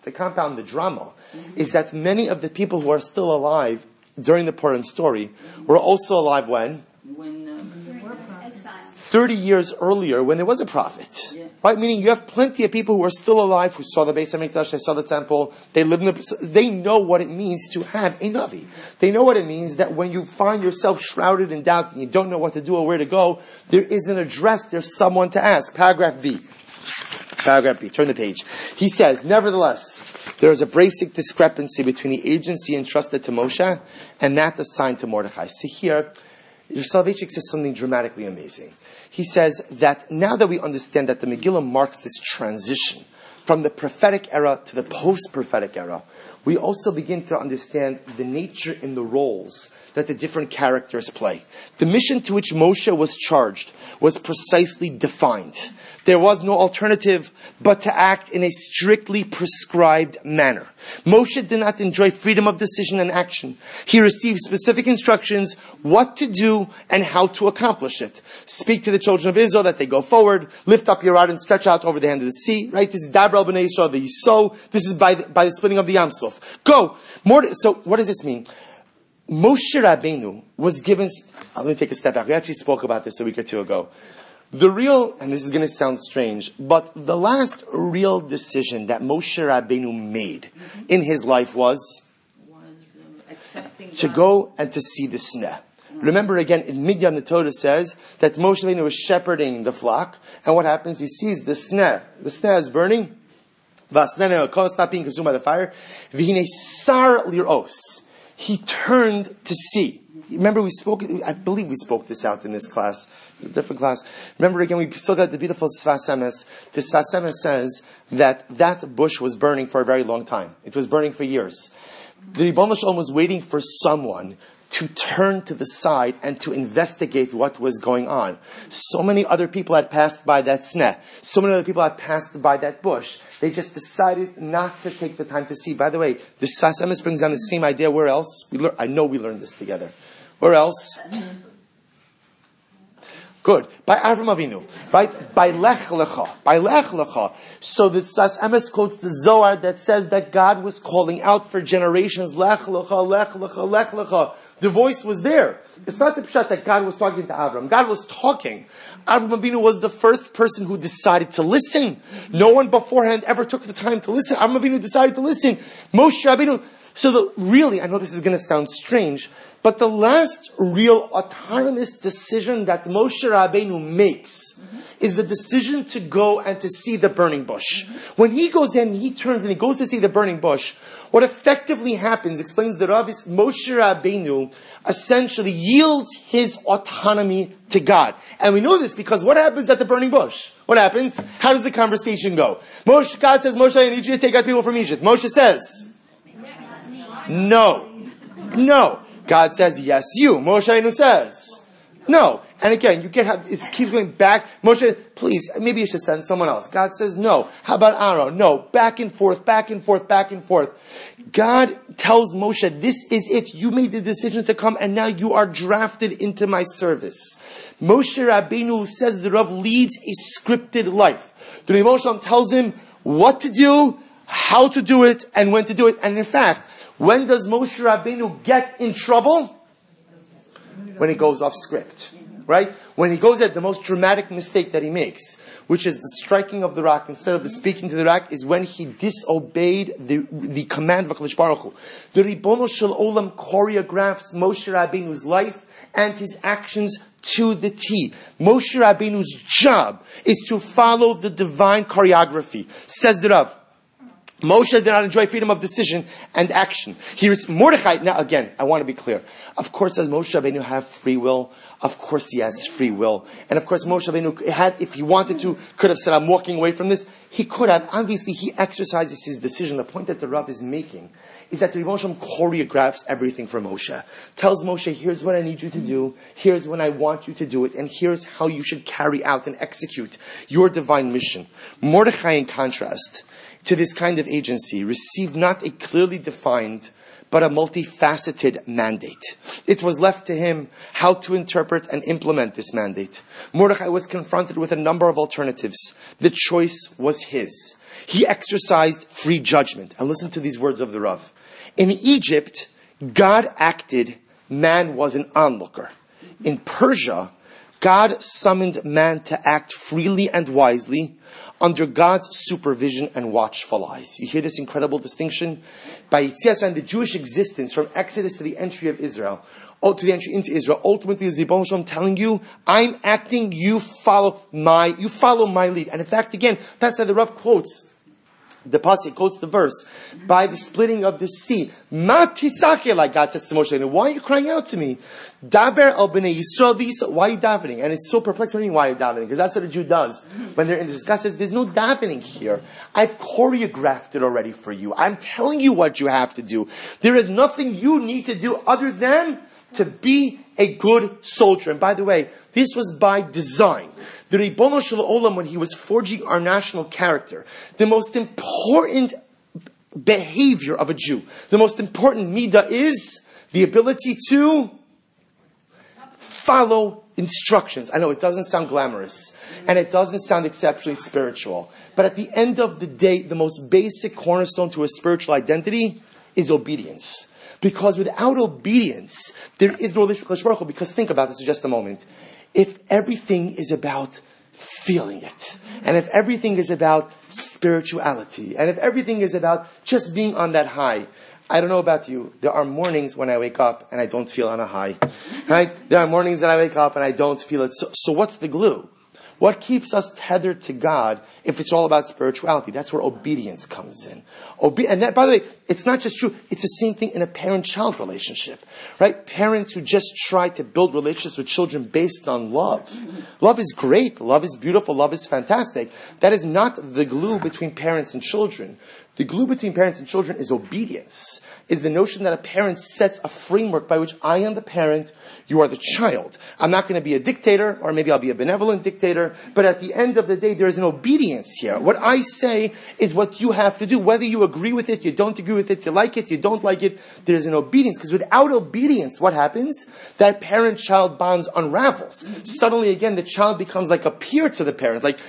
is that many of the people who are still alive during the Purim story were also alive when? 30 years earlier when there was a prophet. Yeah. Right? Meaning you have plenty of people who are still alive who saw the Beis HaMikdash, they saw the temple, they live in they know what it means to have a Navi. They know what it means that when you find yourself shrouded in doubt and you don't know what to do or where to go, there is an address, there's someone to ask. Paragraph B. Turn the page. He says, nevertheless, there is a basic discrepancy between the agency entrusted to Moshe and that assigned to Mordechai. See here, Soloveitchik says something dramatically amazing. He says that now that we understand that the Megillah marks this transition from the prophetic era to the post-prophetic era, we also begin to understand the nature and the roles that the different characters play. The mission to which Moshe was charged was precisely defined. There was no alternative but to act in a strictly prescribed manner. Moshe did not enjoy freedom of decision and action. He received specific instructions what to do and how to accomplish it. Speak to the children of Israel that they go forward, lift up your rod and stretch out over the hand of the sea. Right? This is Dabra b'nei Yisrael, the Yisro. This is by the splitting of the Yam Suf. Go! So what does this mean? Moshe Rabbeinu was given, let me take a step back. We actually spoke about this a week or two ago. The real, and this is going to sound strange, but the last real decision that Moshe Rabbeinu made in his life was to go and to see the sneh. Remember again, in Midyan the Torah says that Moshe Rabbeinu was shepherding the flock, and what happens? He sees the sneh. The sneh is burning. It's not being consumed by the fire. V'hinei sar lir'os. He turned to see. Remember I believe we spoke this out in this class. It was a different class. Remember again, we spoke out the beautiful Sfas Emes. The Sfas Emes says that bush was burning for a very long time. It was burning for years. The Ribono Shel Olam was waiting for someone to turn to the side and to investigate what was going on. So many other people had passed by that sneh. So many other people had passed by that bush. They just decided not to take the time to see. By the way, the Sfas Emes brings down the same idea. Where else? I know we learned this together. Where else? Good. By Avram Avinu. Right? By Lech Lecha. By Lech Lecha. So the Sfas Emes quotes the Zohar that says that God was calling out for generations. Lech Lecha, Lech Lecha, Lech Lecha. The voice was there. It's not the pshat that God was talking to Avram. God was talking. Avram Avinu was the first person who decided to listen. No one beforehand ever took the time to listen. Avram Avinu decided to listen. Moshe Rabbeinu. So really, I know this is going to sound strange, but the last real autonomous decision that Moshe Rabbeinu makes is the decision to go and to see the burning bush. When he goes in, he turns and he goes to see the burning bush. What effectively happens, explains the Rav, is Moshe Rabbeinu essentially yields his autonomy to God. And we know this because what happens at the burning bush? What happens? How does the conversation go? God says, Moshe, I need you to take out people from Egypt. Moshe says, no. God says, yes, you. Moshe Rabbeinu says, no. And again, it keeps going back. Moshe, please, maybe you should send someone else. God says, no. How about Aaron? No. Back and forth, back and forth, back and forth. God tells Moshe, this is it. You made the decision to come and now you are drafted into my service. Moshe Rabbeinu, says the Rav, leads a scripted life. The Rebbe Moshe tells him what to do, how to do it, and when to do it. And in fact, when does Moshe Rabbeinu get in trouble? When he goes off script. Right? When he goes at the most dramatic mistake that he makes, which is the striking of the rock instead of the speaking to the rock, is when he disobeyed the command of HaKadosh Baruch Hu. The Ribono Shel Olam choreographs Moshe Rabbeinu's life and his actions to the T. Moshe Rabbeinu's job is to follow the divine choreography. Says the Rav. Moshe did not enjoy freedom of decision and action. Here is Mordechai. Now again, I want to be clear. Of course, does Moshe Rabbeinu have free will? Of course he has free will. And of course Moshe Rabbeinu had, if he wanted to, could have said, I'm walking away from this. He could have. Obviously, he exercises his decision. The point that the Rav is making is that the Rebbe Moshe choreographs everything for Moshe. Tells Moshe, here's what I need you to do. Here's when I want you to do it. And here's how you should carry out and execute your divine mission. Mordechai, in contrast to this kind of agency, received not a clearly defined, but a multifaceted mandate. It was left to him how to interpret and implement this mandate. Mordechai was confronted with a number of alternatives. The choice was his. He exercised free judgment. And listen to these words of the Rav. In Egypt, God acted, man was an onlooker. In Persia, God summoned man to act freely and wisely, under God's supervision and watchful eyes. You hear this incredible distinction? By Yetzias and the Jewish existence, from Exodus to the entry of Israel, to the entry into Israel, ultimately is the Rebbe Shalom telling you, I'm acting, you follow my lead. And in fact, again, that's how the Rav quotes the pasuk, quotes the verse, by the splitting of the sea. Ma titzake, like God says to Moshe, why are you crying out to me? Daber al bnei Yisrael v'Yisrael. Why are you davening? And it's so perplexing. Why are you davening? Because that's what a Jew does when they're in this. God says, there's no davening here. I've choreographed it already for you. I'm telling you what you have to do. There is nothing you need to do other than to be a good soldier. And by the way, this was by design. The Ribono Shel Olam, when he was forging our national character, the most important behavior of a Jew, the most important midah is the ability to follow instructions. I know it doesn't sound glamorous, and it doesn't sound exceptionally spiritual, but at the end of the day, the most basic cornerstone to a spiritual identity is obedience. Because without obedience, there is no relationship with HaKadosh Baruch Hu. Because think about this for just a moment. If everything is about feeling it, and if everything is about spirituality, and if everything is about just being on that high, I don't know about you, there are mornings when I wake up and I don't feel on a high. Right? There are mornings that I wake up and I don't feel it. So what's the glue? What keeps us tethered to God if it's all about spirituality. That's where obedience comes in. And that, by the way, it's not just true. It's the same thing in a parent-child relationship, right? Parents who just try to build relationships with children based on love. Love is great. Love is beautiful. Love is fantastic. That is not the glue between parents and children. The glue between parents and children is obedience, is the notion that a parent sets a framework by which I am the parent, you are the child. I'm not going to be a dictator, or maybe I'll be a benevolent dictator, but at the end of the day, there's an obedience here. What I say is what you have to do. Whether you agree with it, you don't agree with it, you like it, you don't like it, there's an obedience. Because without obedience, what happens? That parent-child bonds unravels. Suddenly, again, the child becomes like a peer to the parent. Like,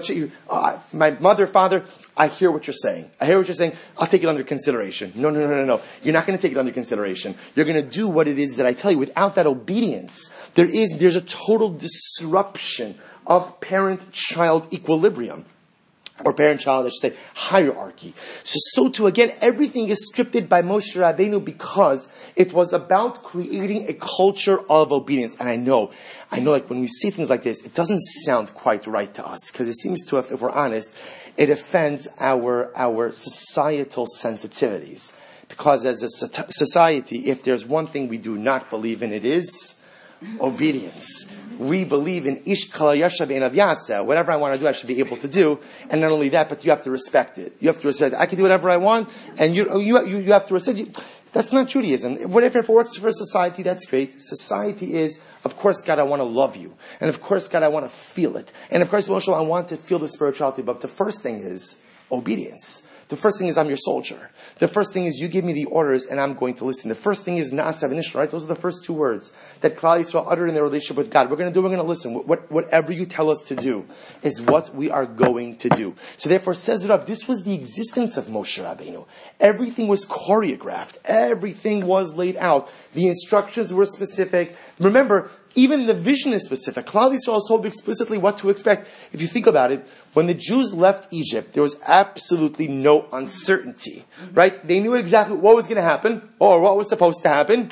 my mother, father, I hear what you're saying. I hear what you're saying. I'll take it under consideration. No. You're not going to take it under consideration. You're going to do what it is that I tell you. Without that obedience, there's a total disruption of parent-child equilibrium. Or parent-child, I should say, hierarchy. So too, again, everything is scripted by Moshe Rabbeinu because it was about creating a culture of obedience. And I know, like, when we see things like this, it doesn't sound quite right to us. Because it seems to us, if we're honest, it offends our societal sensitivities. Because as a society, if there's one thing we do not believe in, it is obedience. We believe in ish kala yasha be'enav yasa. Whatever I want to do, I should be able to do. And not only that, but you have to respect it. You have to respect it. I can do whatever I want, and you have to respect it. That's not Judaism. Whatever, if it works for society, that's great. Society is, of course, God, I want to love you. And of course, God, I want to feel it. And of course, I want to feel the spirituality. But the first thing is obedience. The first thing is I'm your soldier. The first thing is you give me the orders and I'm going to listen. The first thing is na'asa v'nishma, right? Those are the first two words that Klal Yisrael uttered in their relationship with God. We're going to listen. Whatever you tell us to do is what we are going to do. So therefore, says it up, this was the existence of Moshe Rabbeinu. Everything was choreographed. Everything was laid out. The instructions were specific. Remember, even the vision is specific. Klal Yisrael is told explicitly what to expect. If you think about it, when the Jews left Egypt, there was absolutely no uncertainty, right? They knew exactly what was going to happen, or what was supposed to happen.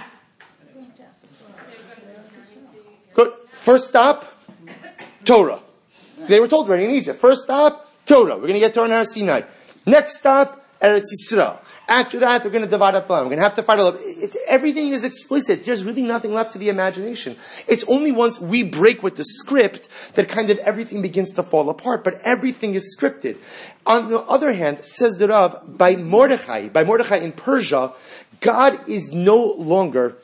Good. First stop, Torah. They were told already in Egypt. First stop, Torah. We're going to get Torah in Har Sinai. Next stop, Eretz Yisrael. After that, we're going to divide up land. We're going to have to fight a lot. Everything is explicit. There's really nothing left to the imagination. It's only once we break with the script that kind of everything begins to fall apart. But everything is scripted. On the other hand, says the Rav, by Mordechai in Persia, God is no longer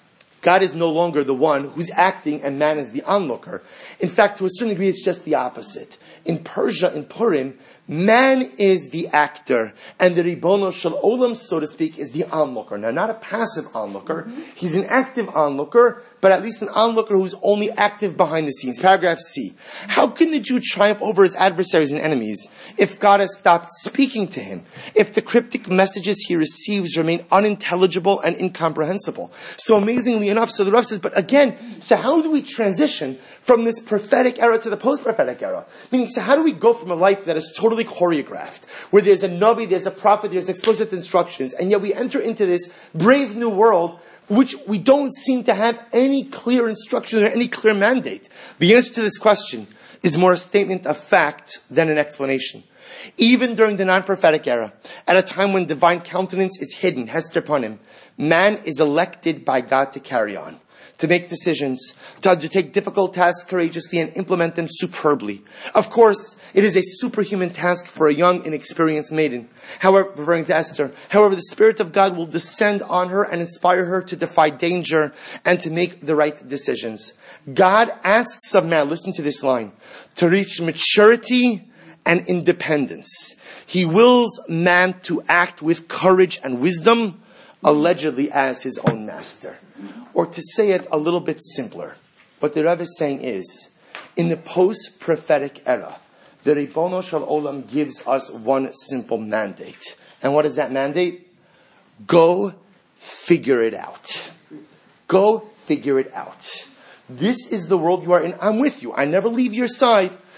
the one who's acting and man is the onlooker. In fact, to a certain degree, it's just the opposite. In Persia, in Purim, man is the actor, and the Ribono Shel Olam, so to speak, is the onlooker. Now, not a passive onlooker. He's an active onlooker, but at least an onlooker who's only active behind the scenes. Paragraph C. How can the Jew triumph over his adversaries and enemies if God has stopped speaking to him? If the cryptic messages he receives remain unintelligible and incomprehensible? So amazingly enough, so the Rav says, but again, so how do we transition from this prophetic era to the post-prophetic era? Meaning, so how do we go from a life that is totally choreographed, where there's a Navi, there's a prophet, there's explicit instructions, and yet we enter into this brave new world which we don't seem to have any clear instruction or any clear mandate? The answer to this question is more a statement of fact than an explanation. Even during the non-prophetic era, at a time when divine countenance is hidden, Hester Panim, man is elected by God to carry on, to make decisions, to undertake difficult tasks courageously and implement them superbly. Of course, it is a superhuman task for a young, inexperienced maiden. However, referring to Esther, the Spirit of God will descend on her and inspire her to defy danger and to make the right decisions. God asks of man, listen to this line, to reach maturity and independence. He wills man to act with courage and wisdom, allegedly as his own master. Or to say it a little bit simpler, what the Rebbe is saying is, in the post-prophetic era, the Ribono Shel Olam gives us one simple mandate. And what is that mandate? Go figure it out. Go figure it out. This is the world you are in. I'm with you. I never leave your side.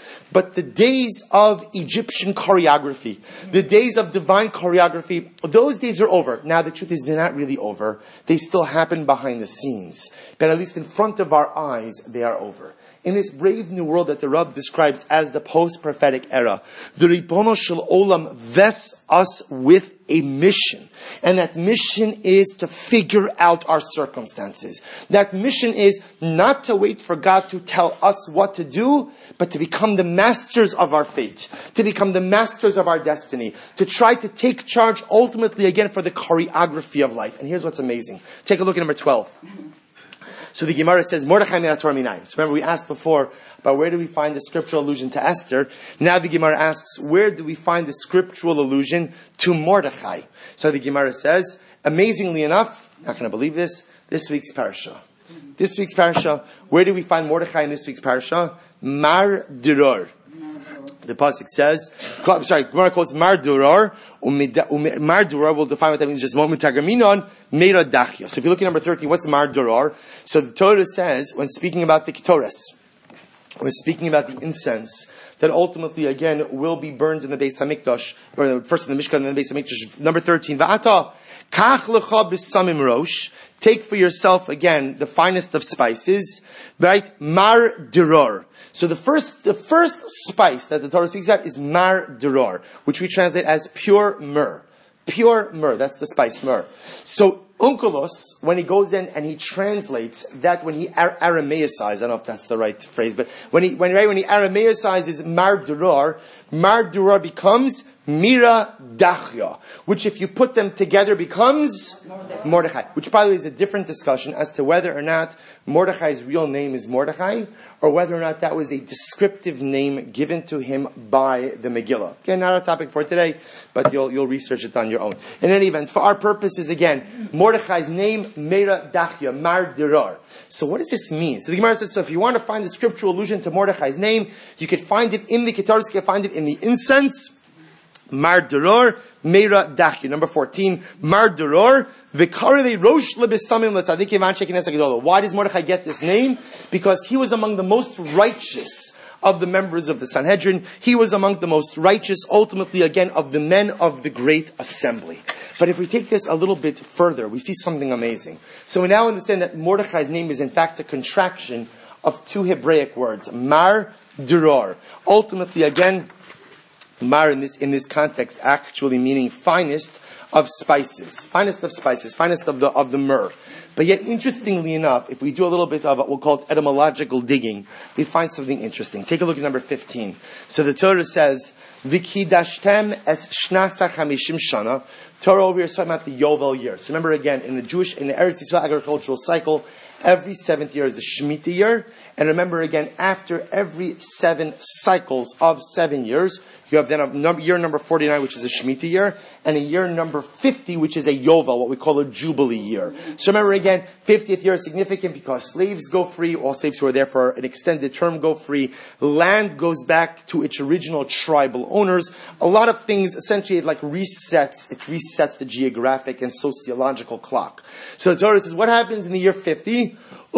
But the days of Egyptian choreography, the days of divine choreography, those days are over. Now the truth is they're not really over. They still happen behind the scenes. But at least in front of our eyes, they are over. In this brave new world that the Rav describes as the post-prophetic era, the Ribono Shel Olam vests us with a mission. And that mission is to figure out our circumstances. That mission is not to wait for God to tell us what to do, but to become the masters of our fate, to become the masters of our destiny, to try to take charge ultimately again for the choreography of life. And here's what's amazing. Take a look at number 12. So the Gemara says, Mordechai min haTorah minayin. So remember we asked before about where do we find the scriptural allusion to Esther. Now the Gemara asks, where do we find the scriptural allusion to Mordechai? So the Gemara says, amazingly enough, not going to believe this week's parasha. This week's parasha, where do we find Mordechai in this week's parasha? Mar Duror. The pasuk says, Gemara quotes Mar Duror. Mar Duror, we'll define what that means in just a moment. Tagraminon Meira Dachya. So if you look at number 13, what's Mar Duror? So the Torah says, when speaking about the Ketores, when speaking about the incense, that ultimately again will be burned in the Beis Hamikdash, or first in the Mishkan and then the Beis Hamikdash. Number 13, Va'ata Kach lecha b'samim rosh. Take for yourself again the finest of spices, right? Mar Duror. So the first spice that the Torah speaks about is Mar Duror, which we translate as pure myrrh. Pure myrrh, that's the spice myrrh. So Onkelos, when he goes in and he translates that, when he Aramaicizes, I don't know if that's the right phrase, but when he Aramaicizes Mar Duror becomes Mira Dachya, which if you put them together becomes Mordechai, which by the way is a different discussion as to whether or not Mordechai's real name is Mordechai, or whether or not that was a descriptive name given to him by the Megillah. Again, not a topic for today, but you'll research it on your own. In any event, for our purposes, again, Mordechai's name, Mira Dachya, Mar Duror. So what does this mean? So the Gemara says, so if you want to find the scriptural allusion to Mordechai's name, you could find it in the Ketores, you can find it in the incense, Mar Duror, Meira Dachya. Number 14, Mar Duror, V'karele Rosh Lebesamim L'Tzadikim Anshe Knesset Gedolah. Why does Mordechai get this name? Because he was among the most righteous of the members of the Sanhedrin. He was among the most righteous, ultimately again, of the men of the great assembly. But if we take this a little bit further, we see something amazing. So we now understand that Mordechai's name is in fact a contraction of two Hebraic words, Mar Duror. Ultimately again, Mar in this context actually meaning finest of spices, finest of the myrrh. But yet, interestingly enough, if we do a little bit of what we'll call etymological digging, we find something interesting. Take a look at number 15. So the Torah says, "V'kidashtem es shnasa chamishim shana." Torah over here is talking about the Yovel year. So remember again, in the Eretz Yisrael agricultural cycle, every 7th year is the Shemitah year. And remember again, after every 7 cycles of 7 years, you have then a year number 49, which is a Shemitah year, and a year number 50, which is a Yovel, what we call a Jubilee year. So remember again, 50th year is significant because slaves go free, all slaves who are there for an extended term go free, land goes back to its original tribal owners. A lot of things, essentially, it resets the geographic and sociological clock. So the Torah says, what happens in the year 50?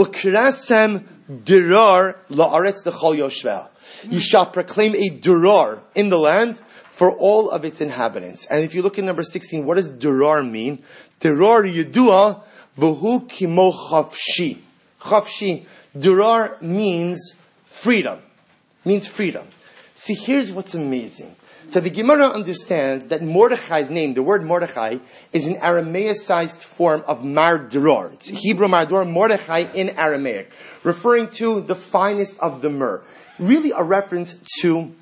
Ukrasem Durar la'aretz dechol yoshvel. You shall proclaim a Durar in the land for all of its inhabitants. And if you look at number 16, what does Durar mean? Durar yedua v'hu kimo chavshi. Chavshi. Durar means freedom. Means freedom. See, here's what's amazing. So the Gemara understands that Mordechai's name, the word Mordechai, is an Aramaicized form of Mar Duror. It's Hebrew Mar Duror, Mordechai in Aramaic, referring to the finest of the myrrh. Really a reference to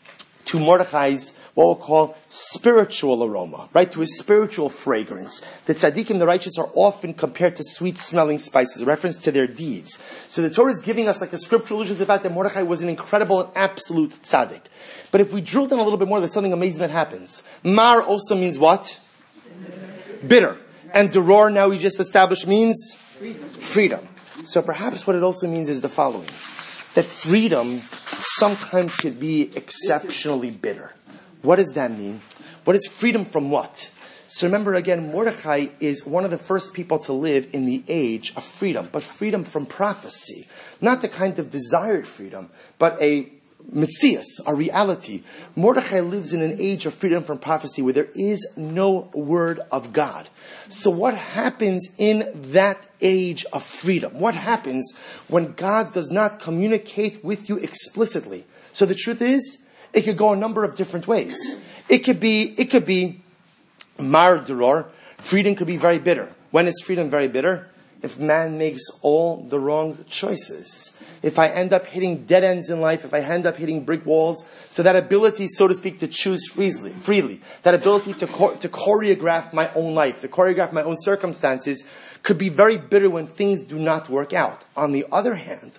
Mordechai's, what we'll call spiritual aroma, right? To his spiritual fragrance. The tzaddikim, the righteous, are often compared to sweet-smelling spices, a reference to their deeds. So the Torah is giving us like a scriptural allusion to the fact that Mordechai was an incredible and absolute tzaddik. But if we drill down a little bit more, there's something amazing that happens. Mar also means what? Bitter. And Duror, now we just established, means? Freedom. So perhaps what it also means is the following. That freedom sometimes could be exceptionally bitter. What does that mean? What is freedom from what? So remember again, Mordechai is one of the first people to live in the age of freedom, but freedom from prophecy. Not the kind of desired freedom, but a Metzias, our reality. Mordechai lives in an age of freedom from prophecy where there is no word of God. So what happens in that age of freedom? What happens when God does not communicate with you explicitly? So the truth is, it could go a number of different ways. It could be mar deror. Freedom could be very bitter. When is freedom very bitter? If man makes all the wrong choices. If I end up hitting dead ends in life, if I end up hitting brick walls, so that ability, so to speak, to choose freely, that ability to choreograph my own life, to choreograph my own circumstances, could be very bitter when things do not work out. On the other hand,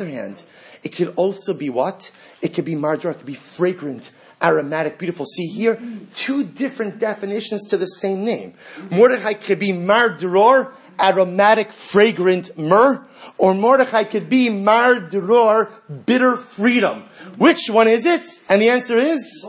it could also be what? It could be mardor, it could be fragrant, aromatic, beautiful. See here, two different definitions to the same name. Mordechai could be mardor, aromatic, fragrant myrrh, or Mordechai could be mar deror, bitter freedom. Which one is it? And the answer is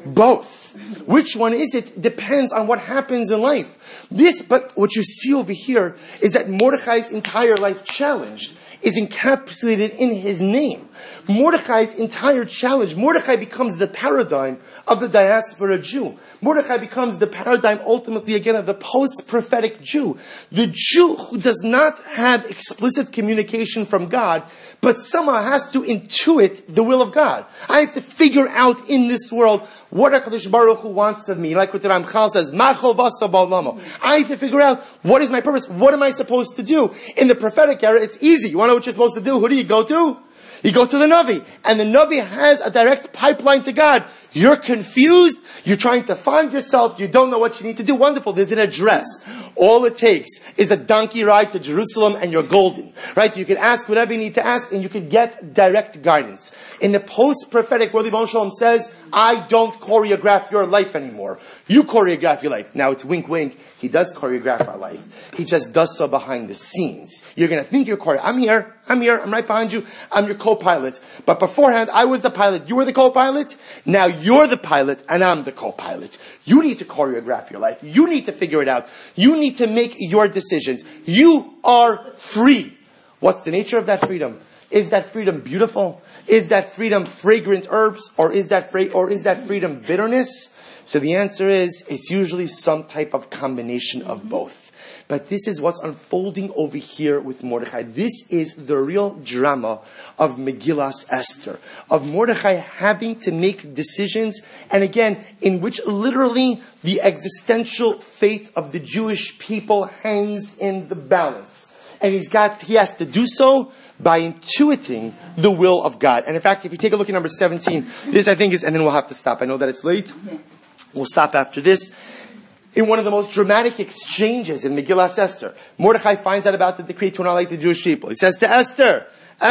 both. Which one is it? Depends on what happens in life. But what you see over here is that Mordechai's entire life challenged is encapsulated in his name. Mordechai's entire challenge, Mordechai becomes the paradigm of the diaspora Jew. Mordechai becomes the paradigm ultimately again of the post-prophetic Jew. The Jew who does not have explicit communication from God, but somehow has to intuit the will of God. I have to figure out in this world what HaKadosh Baruch Hu wants of me. Like what the Ramchal says, Machol vasa ba'olamo. I have to figure out what is my purpose. What am I supposed to do? In the prophetic era, it's easy. You want to know what you're supposed to do? Who do you go to? You go to the Navi. And the Navi has a direct pipeline to God. You're confused. You're trying to find yourself. You don't know what you need to do. Wonderful. There's an address. All it takes is a donkey ride to Jerusalem and you're golden. Right? You can ask whatever you need to ask and you can get direct guidance. In the post-prophetic world, Ibn Shalom says, I don't choreograph your life anymore. You choreograph your life. Now it's wink wink. He does choreograph our life. He just does so behind the scenes. You're going to think you're choreographing. I'm here. I'm right behind you. I'm your co-pilot. But beforehand, I was the pilot. You were the co-pilot. Now you're the pilot and I'm the co-pilot. You need to choreograph your life. You need to figure it out. You need to make your decisions. You are free. What's the nature of that freedom? Is that freedom beautiful? Is that freedom fragrant herbs? Or is that freedom bitterness? So the answer is, it's usually some type of combination of both. But this is what's unfolding over here with Mordechai. This is the real drama of Megillas Esther. Of Mordechai having to make decisions, and again, in which literally the existential fate of the Jewish people hangs in the balance. And he has to do so by intuiting the will of God. And in fact, if you take a look at number 17, this I think is, and then we'll have to stop. I know that it's late. We'll stop after this. In one of the most dramatic exchanges in Megillas Esther, Mordechai finds out about the decree to not like the Jewish people. He says to Esther,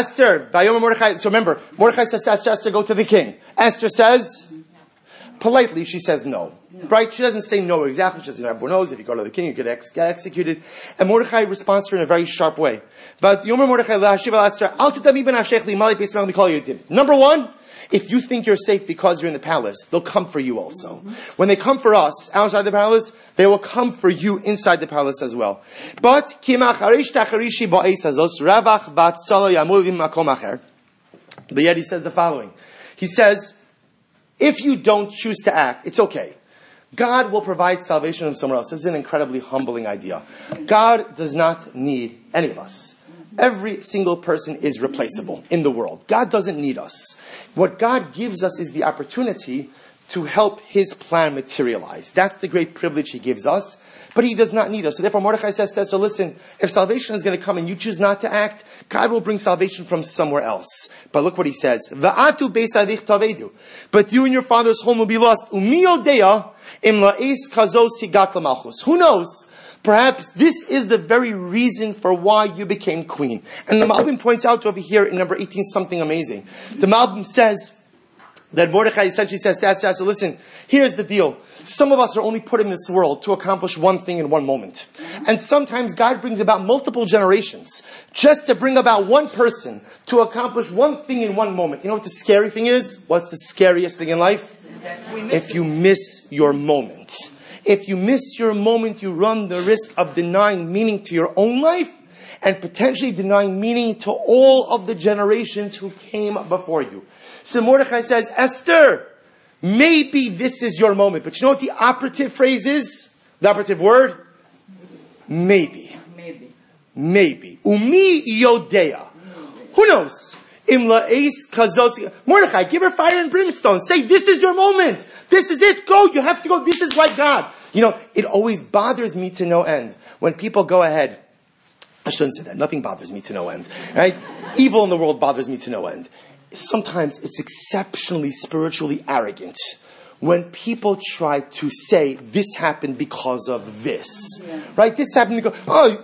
Vayoma Mordechai. So remember, Mordechai says to Esther, go to the king. Esther says, politely, she says no. Right? She doesn't say no exactly. She says, everyone knows if you go to the king, you get executed. And Mordechai responds to her in a very sharp way. But Yomer Mordechai lahashiv al Esther, al titami ben hashech li mali pesach mikol yedim. Number one, if you think you're safe because you're in the palace, they'll come for you also. When they come for us outside the palace, they will come for you inside the palace as well. But yet he says the following. He says, if you don't choose to act, it's okay. God will provide salvation from somewhere else. This is an incredibly humbling idea. God does not need any of us. Every single person is replaceable in the world. God doesn't need us. What God gives us is the opportunity to help His plan materialize. That's the great privilege He gives us. But He does not need us. So therefore Mordechai says to Esther, listen, if salvation is going to come and you choose not to act, God will bring salvation from somewhere else. But look what he says. Va'atu beisadich tavedu. But you and your father's home will be lost. Umi yodeya im la'es kazo sigat l'malchus. Who knows? Perhaps this is the very reason for why you became queen. And the Malbim points out over here in number 18 something amazing. The Malbim says that Mordechai essentially says to Esther, listen, here's the deal. Some of us are only put in this world to accomplish one thing in one moment. And sometimes God brings about multiple generations just to bring about one person to accomplish one thing in one moment. You know what the scary thing is? What's the scariest thing in life? If you miss your moment. If you miss your moment, you run the risk of denying meaning to your own life and potentially denying meaning to all of the generations who came before you. So Mordechai says, Esther, maybe this is your moment. But you know what the operative phrase is? The operative word? Maybe. Maybe. Umi yodea. Who knows? Mordechai, give her fire and brimstone. Say, this is your moment. This is it. Go. You have to go. This is like God. It always bothers me to no end when people go ahead. I shouldn't say that. Nothing bothers me to no end. Right? Evil in the world bothers me to no end. Sometimes it's exceptionally spiritually arrogant when people try to say, this happened because of this. Yeah. Right? This happened because,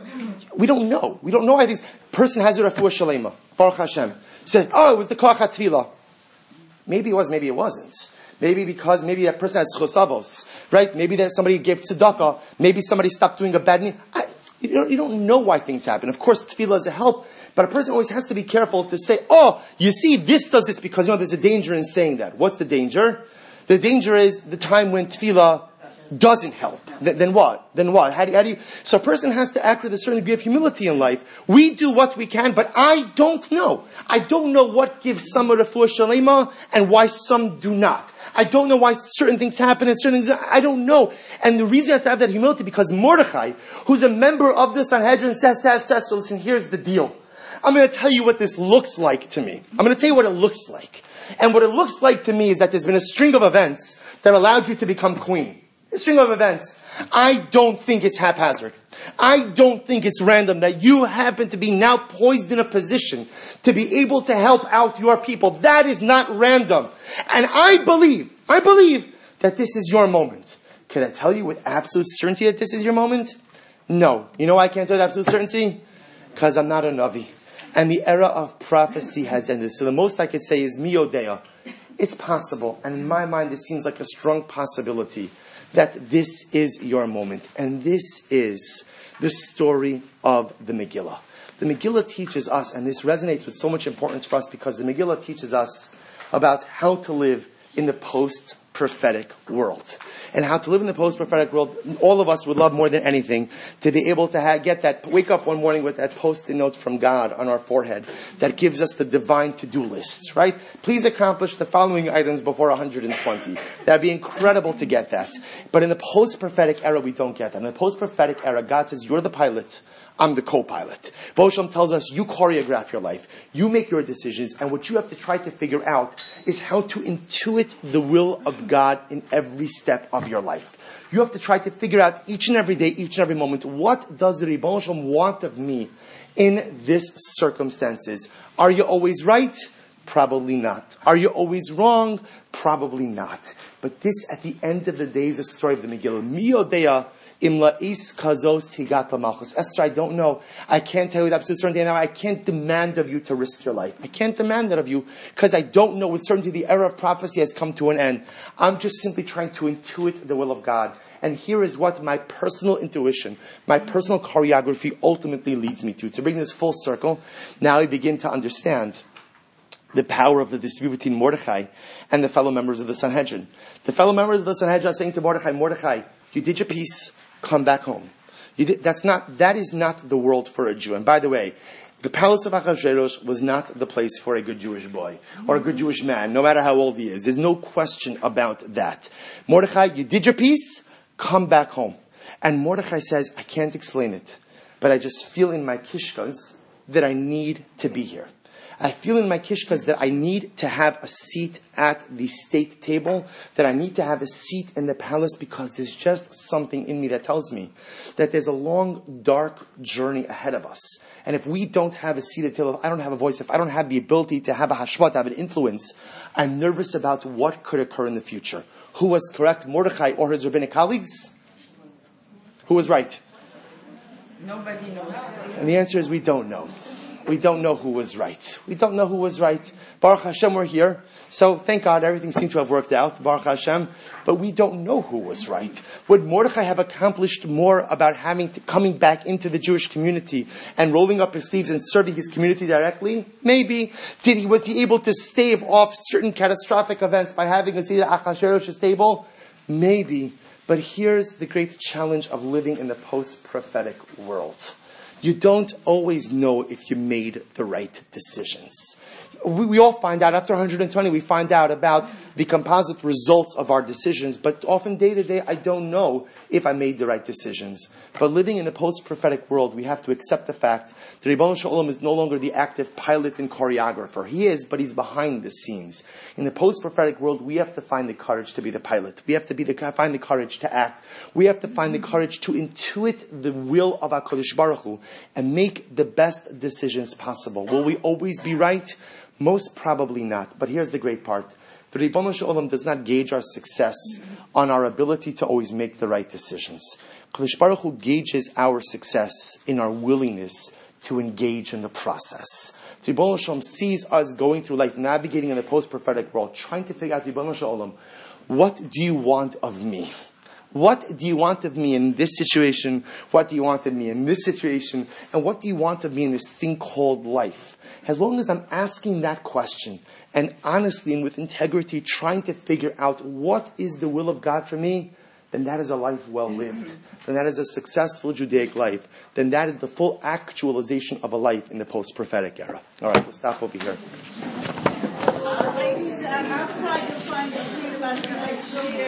we don't know. We don't know why this person has a refuah shalema. Baruch Hashem. Said, it was the koach hatfilah. Maybe it was, maybe it wasn't. Maybe that person has chosavos. Right? Maybe that somebody gave tzedakah. Maybe somebody stopped doing a bad thing. You don't know why things happen. Of course, tefillah is a help. But a person always has to be careful to say, you see, this does this because, there's a danger in saying that. What's the danger? The danger is the time when tefillah doesn't help. Then what? How do you? So a person has to act with a certain degree of humility in life. We do what we can, but I don't know. I don't know what gives some a refuah shalema and why some do not. I don't know why certain things happen and certain things, I don't know. And the reason I have to have that humility, because Mordechai, who's a member of the Sanhedrin, says, so listen, here's the deal. I'm going to tell you what this looks like to me. I'm going to tell you what it looks like. And what it looks like to me is that there's been a string of events that allowed you to become queen. A string of events. I don't think it's haphazard. I don't think it's random that you happen to be now poised in a position to be able to help out your people. That is not random. And I believe that this is your moment. Can I tell you with absolute certainty that this is your moment? No. You know why I can't tell you with absolute certainty? Because I'm not a Navi. And the era of prophecy has ended. So the most I could say is miyodea. It's possible, and in my mind it seems like a strong possibility that this is your moment. And this is the story of the Megillah. The Megillah teaches us, and this resonates with so much importance for us, because the Megillah teaches us about how to live in the post-prophetic world. And how to live in the post-prophetic world, all of us would love more than anything to be able to get that, wake up one morning with that post-it note from God on our forehead that gives us the divine to-do list, right? Please accomplish the following items before 120. That'd be incredible to get that. But in the post-prophetic era, we don't get that. In the post-prophetic era, God says, you're the pilot. I'm the co-pilot. Bosham tells us, you choreograph your life. You make your decisions. And what you have to try to figure out is how to intuit the will of God in every step of your life. You have to try to figure out each and every day, each and every moment, what does the Rebbe Shalom want of me in this circumstances? Are you always right? Probably not. Are you always wrong? Probably not. But this, at the end of the day, is the story of the Megillah. Miyodea imla'is kazos higat malchus. Esther, I don't know. I can't tell you with absolute certainty now. I can't demand of you to risk your life. I can't demand that of you because I don't know with certainty the era of prophecy has come to an end. I'm just simply trying to intuit the will of God. And here is what my personal intuition, my personal choreography ultimately leads me to. To bring this full circle, now we begin to understand the power of the dispute between Mordechai and the fellow members of the Sanhedrin. The fellow members of the Sanhedrin are saying to Mordechai, Mordechai, you did your piece, come back home. That is not the world for a Jew. And by the way, the palace of Achashverosh was not the place for a good Jewish boy or a good Jewish man, no matter how old he is. There's no question about that. Mordechai, you did your piece, come back home. And Mordechai says, I can't explain it, but I just feel in my kishkas that I need to be here. I feel in my kishkas that I need to have a seat at the state table, that I need to have a seat in the palace, because there's just something in me that tells me that there's a long, dark journey ahead of us. And if we don't have a seat at the table, if I don't have a voice, if I don't have the ability to have a hashvat, to have an influence, I'm nervous about what could occur in the future. Who was correct, Mordechai or his rabbinic colleagues? Who was right? Nobody knows. And the answer is we don't know. We don't know who was right. We don't know who was right. Baruch Hashem, we're here. So thank God everything seemed to have worked out. Baruch Hashem. But we don't know who was right. Would Mordechai have accomplished more about coming back into the Jewish community and rolling up his sleeves and serving his community directly? Maybe. Was he able to stave off certain catastrophic events by having a seat at Achashverosh's table? Maybe. But here's the great challenge of living in the post-prophetic world. You don't always know if you made the right decisions. We all find out, after 120, we find out about the composite results of our decisions, but often day to day, I don't know if I made the right decisions. But living in the post-prophetic world, we have to accept the fact that Ribono Shel Olam is no longer the active pilot and choreographer. He is, but he's behind the scenes. In the post-prophetic world, we have to find the courage to be the pilot. We have to find the courage to act. We have to find the courage to intuit the will of HaKadosh Baruch Hu and make the best decisions possible. Will we always be right? Most probably not. But here's the great part. The Ribono Shel Olam does not gauge our success on our ability to always make the right decisions. Kadosh Baruch Hu gauges our success in our willingness to engage in the process. So Ribono Shel Olam sees us going through life, navigating in the post-prophetic world, trying to figure out, Ribono Shel Olam, what do you want of me? What do you want of me in this situation? What do you want of me in this situation? And what do you want of me in this thing called life? As long as I'm asking that question, and honestly and with integrity trying to figure out what is the will of God for me, then that is a life well lived. Then that is a successful Judaic life. Then that is the full actualization of a life in the post-prophetic era. All right, we'll stop over here. Ladies, outside you'll find a seat about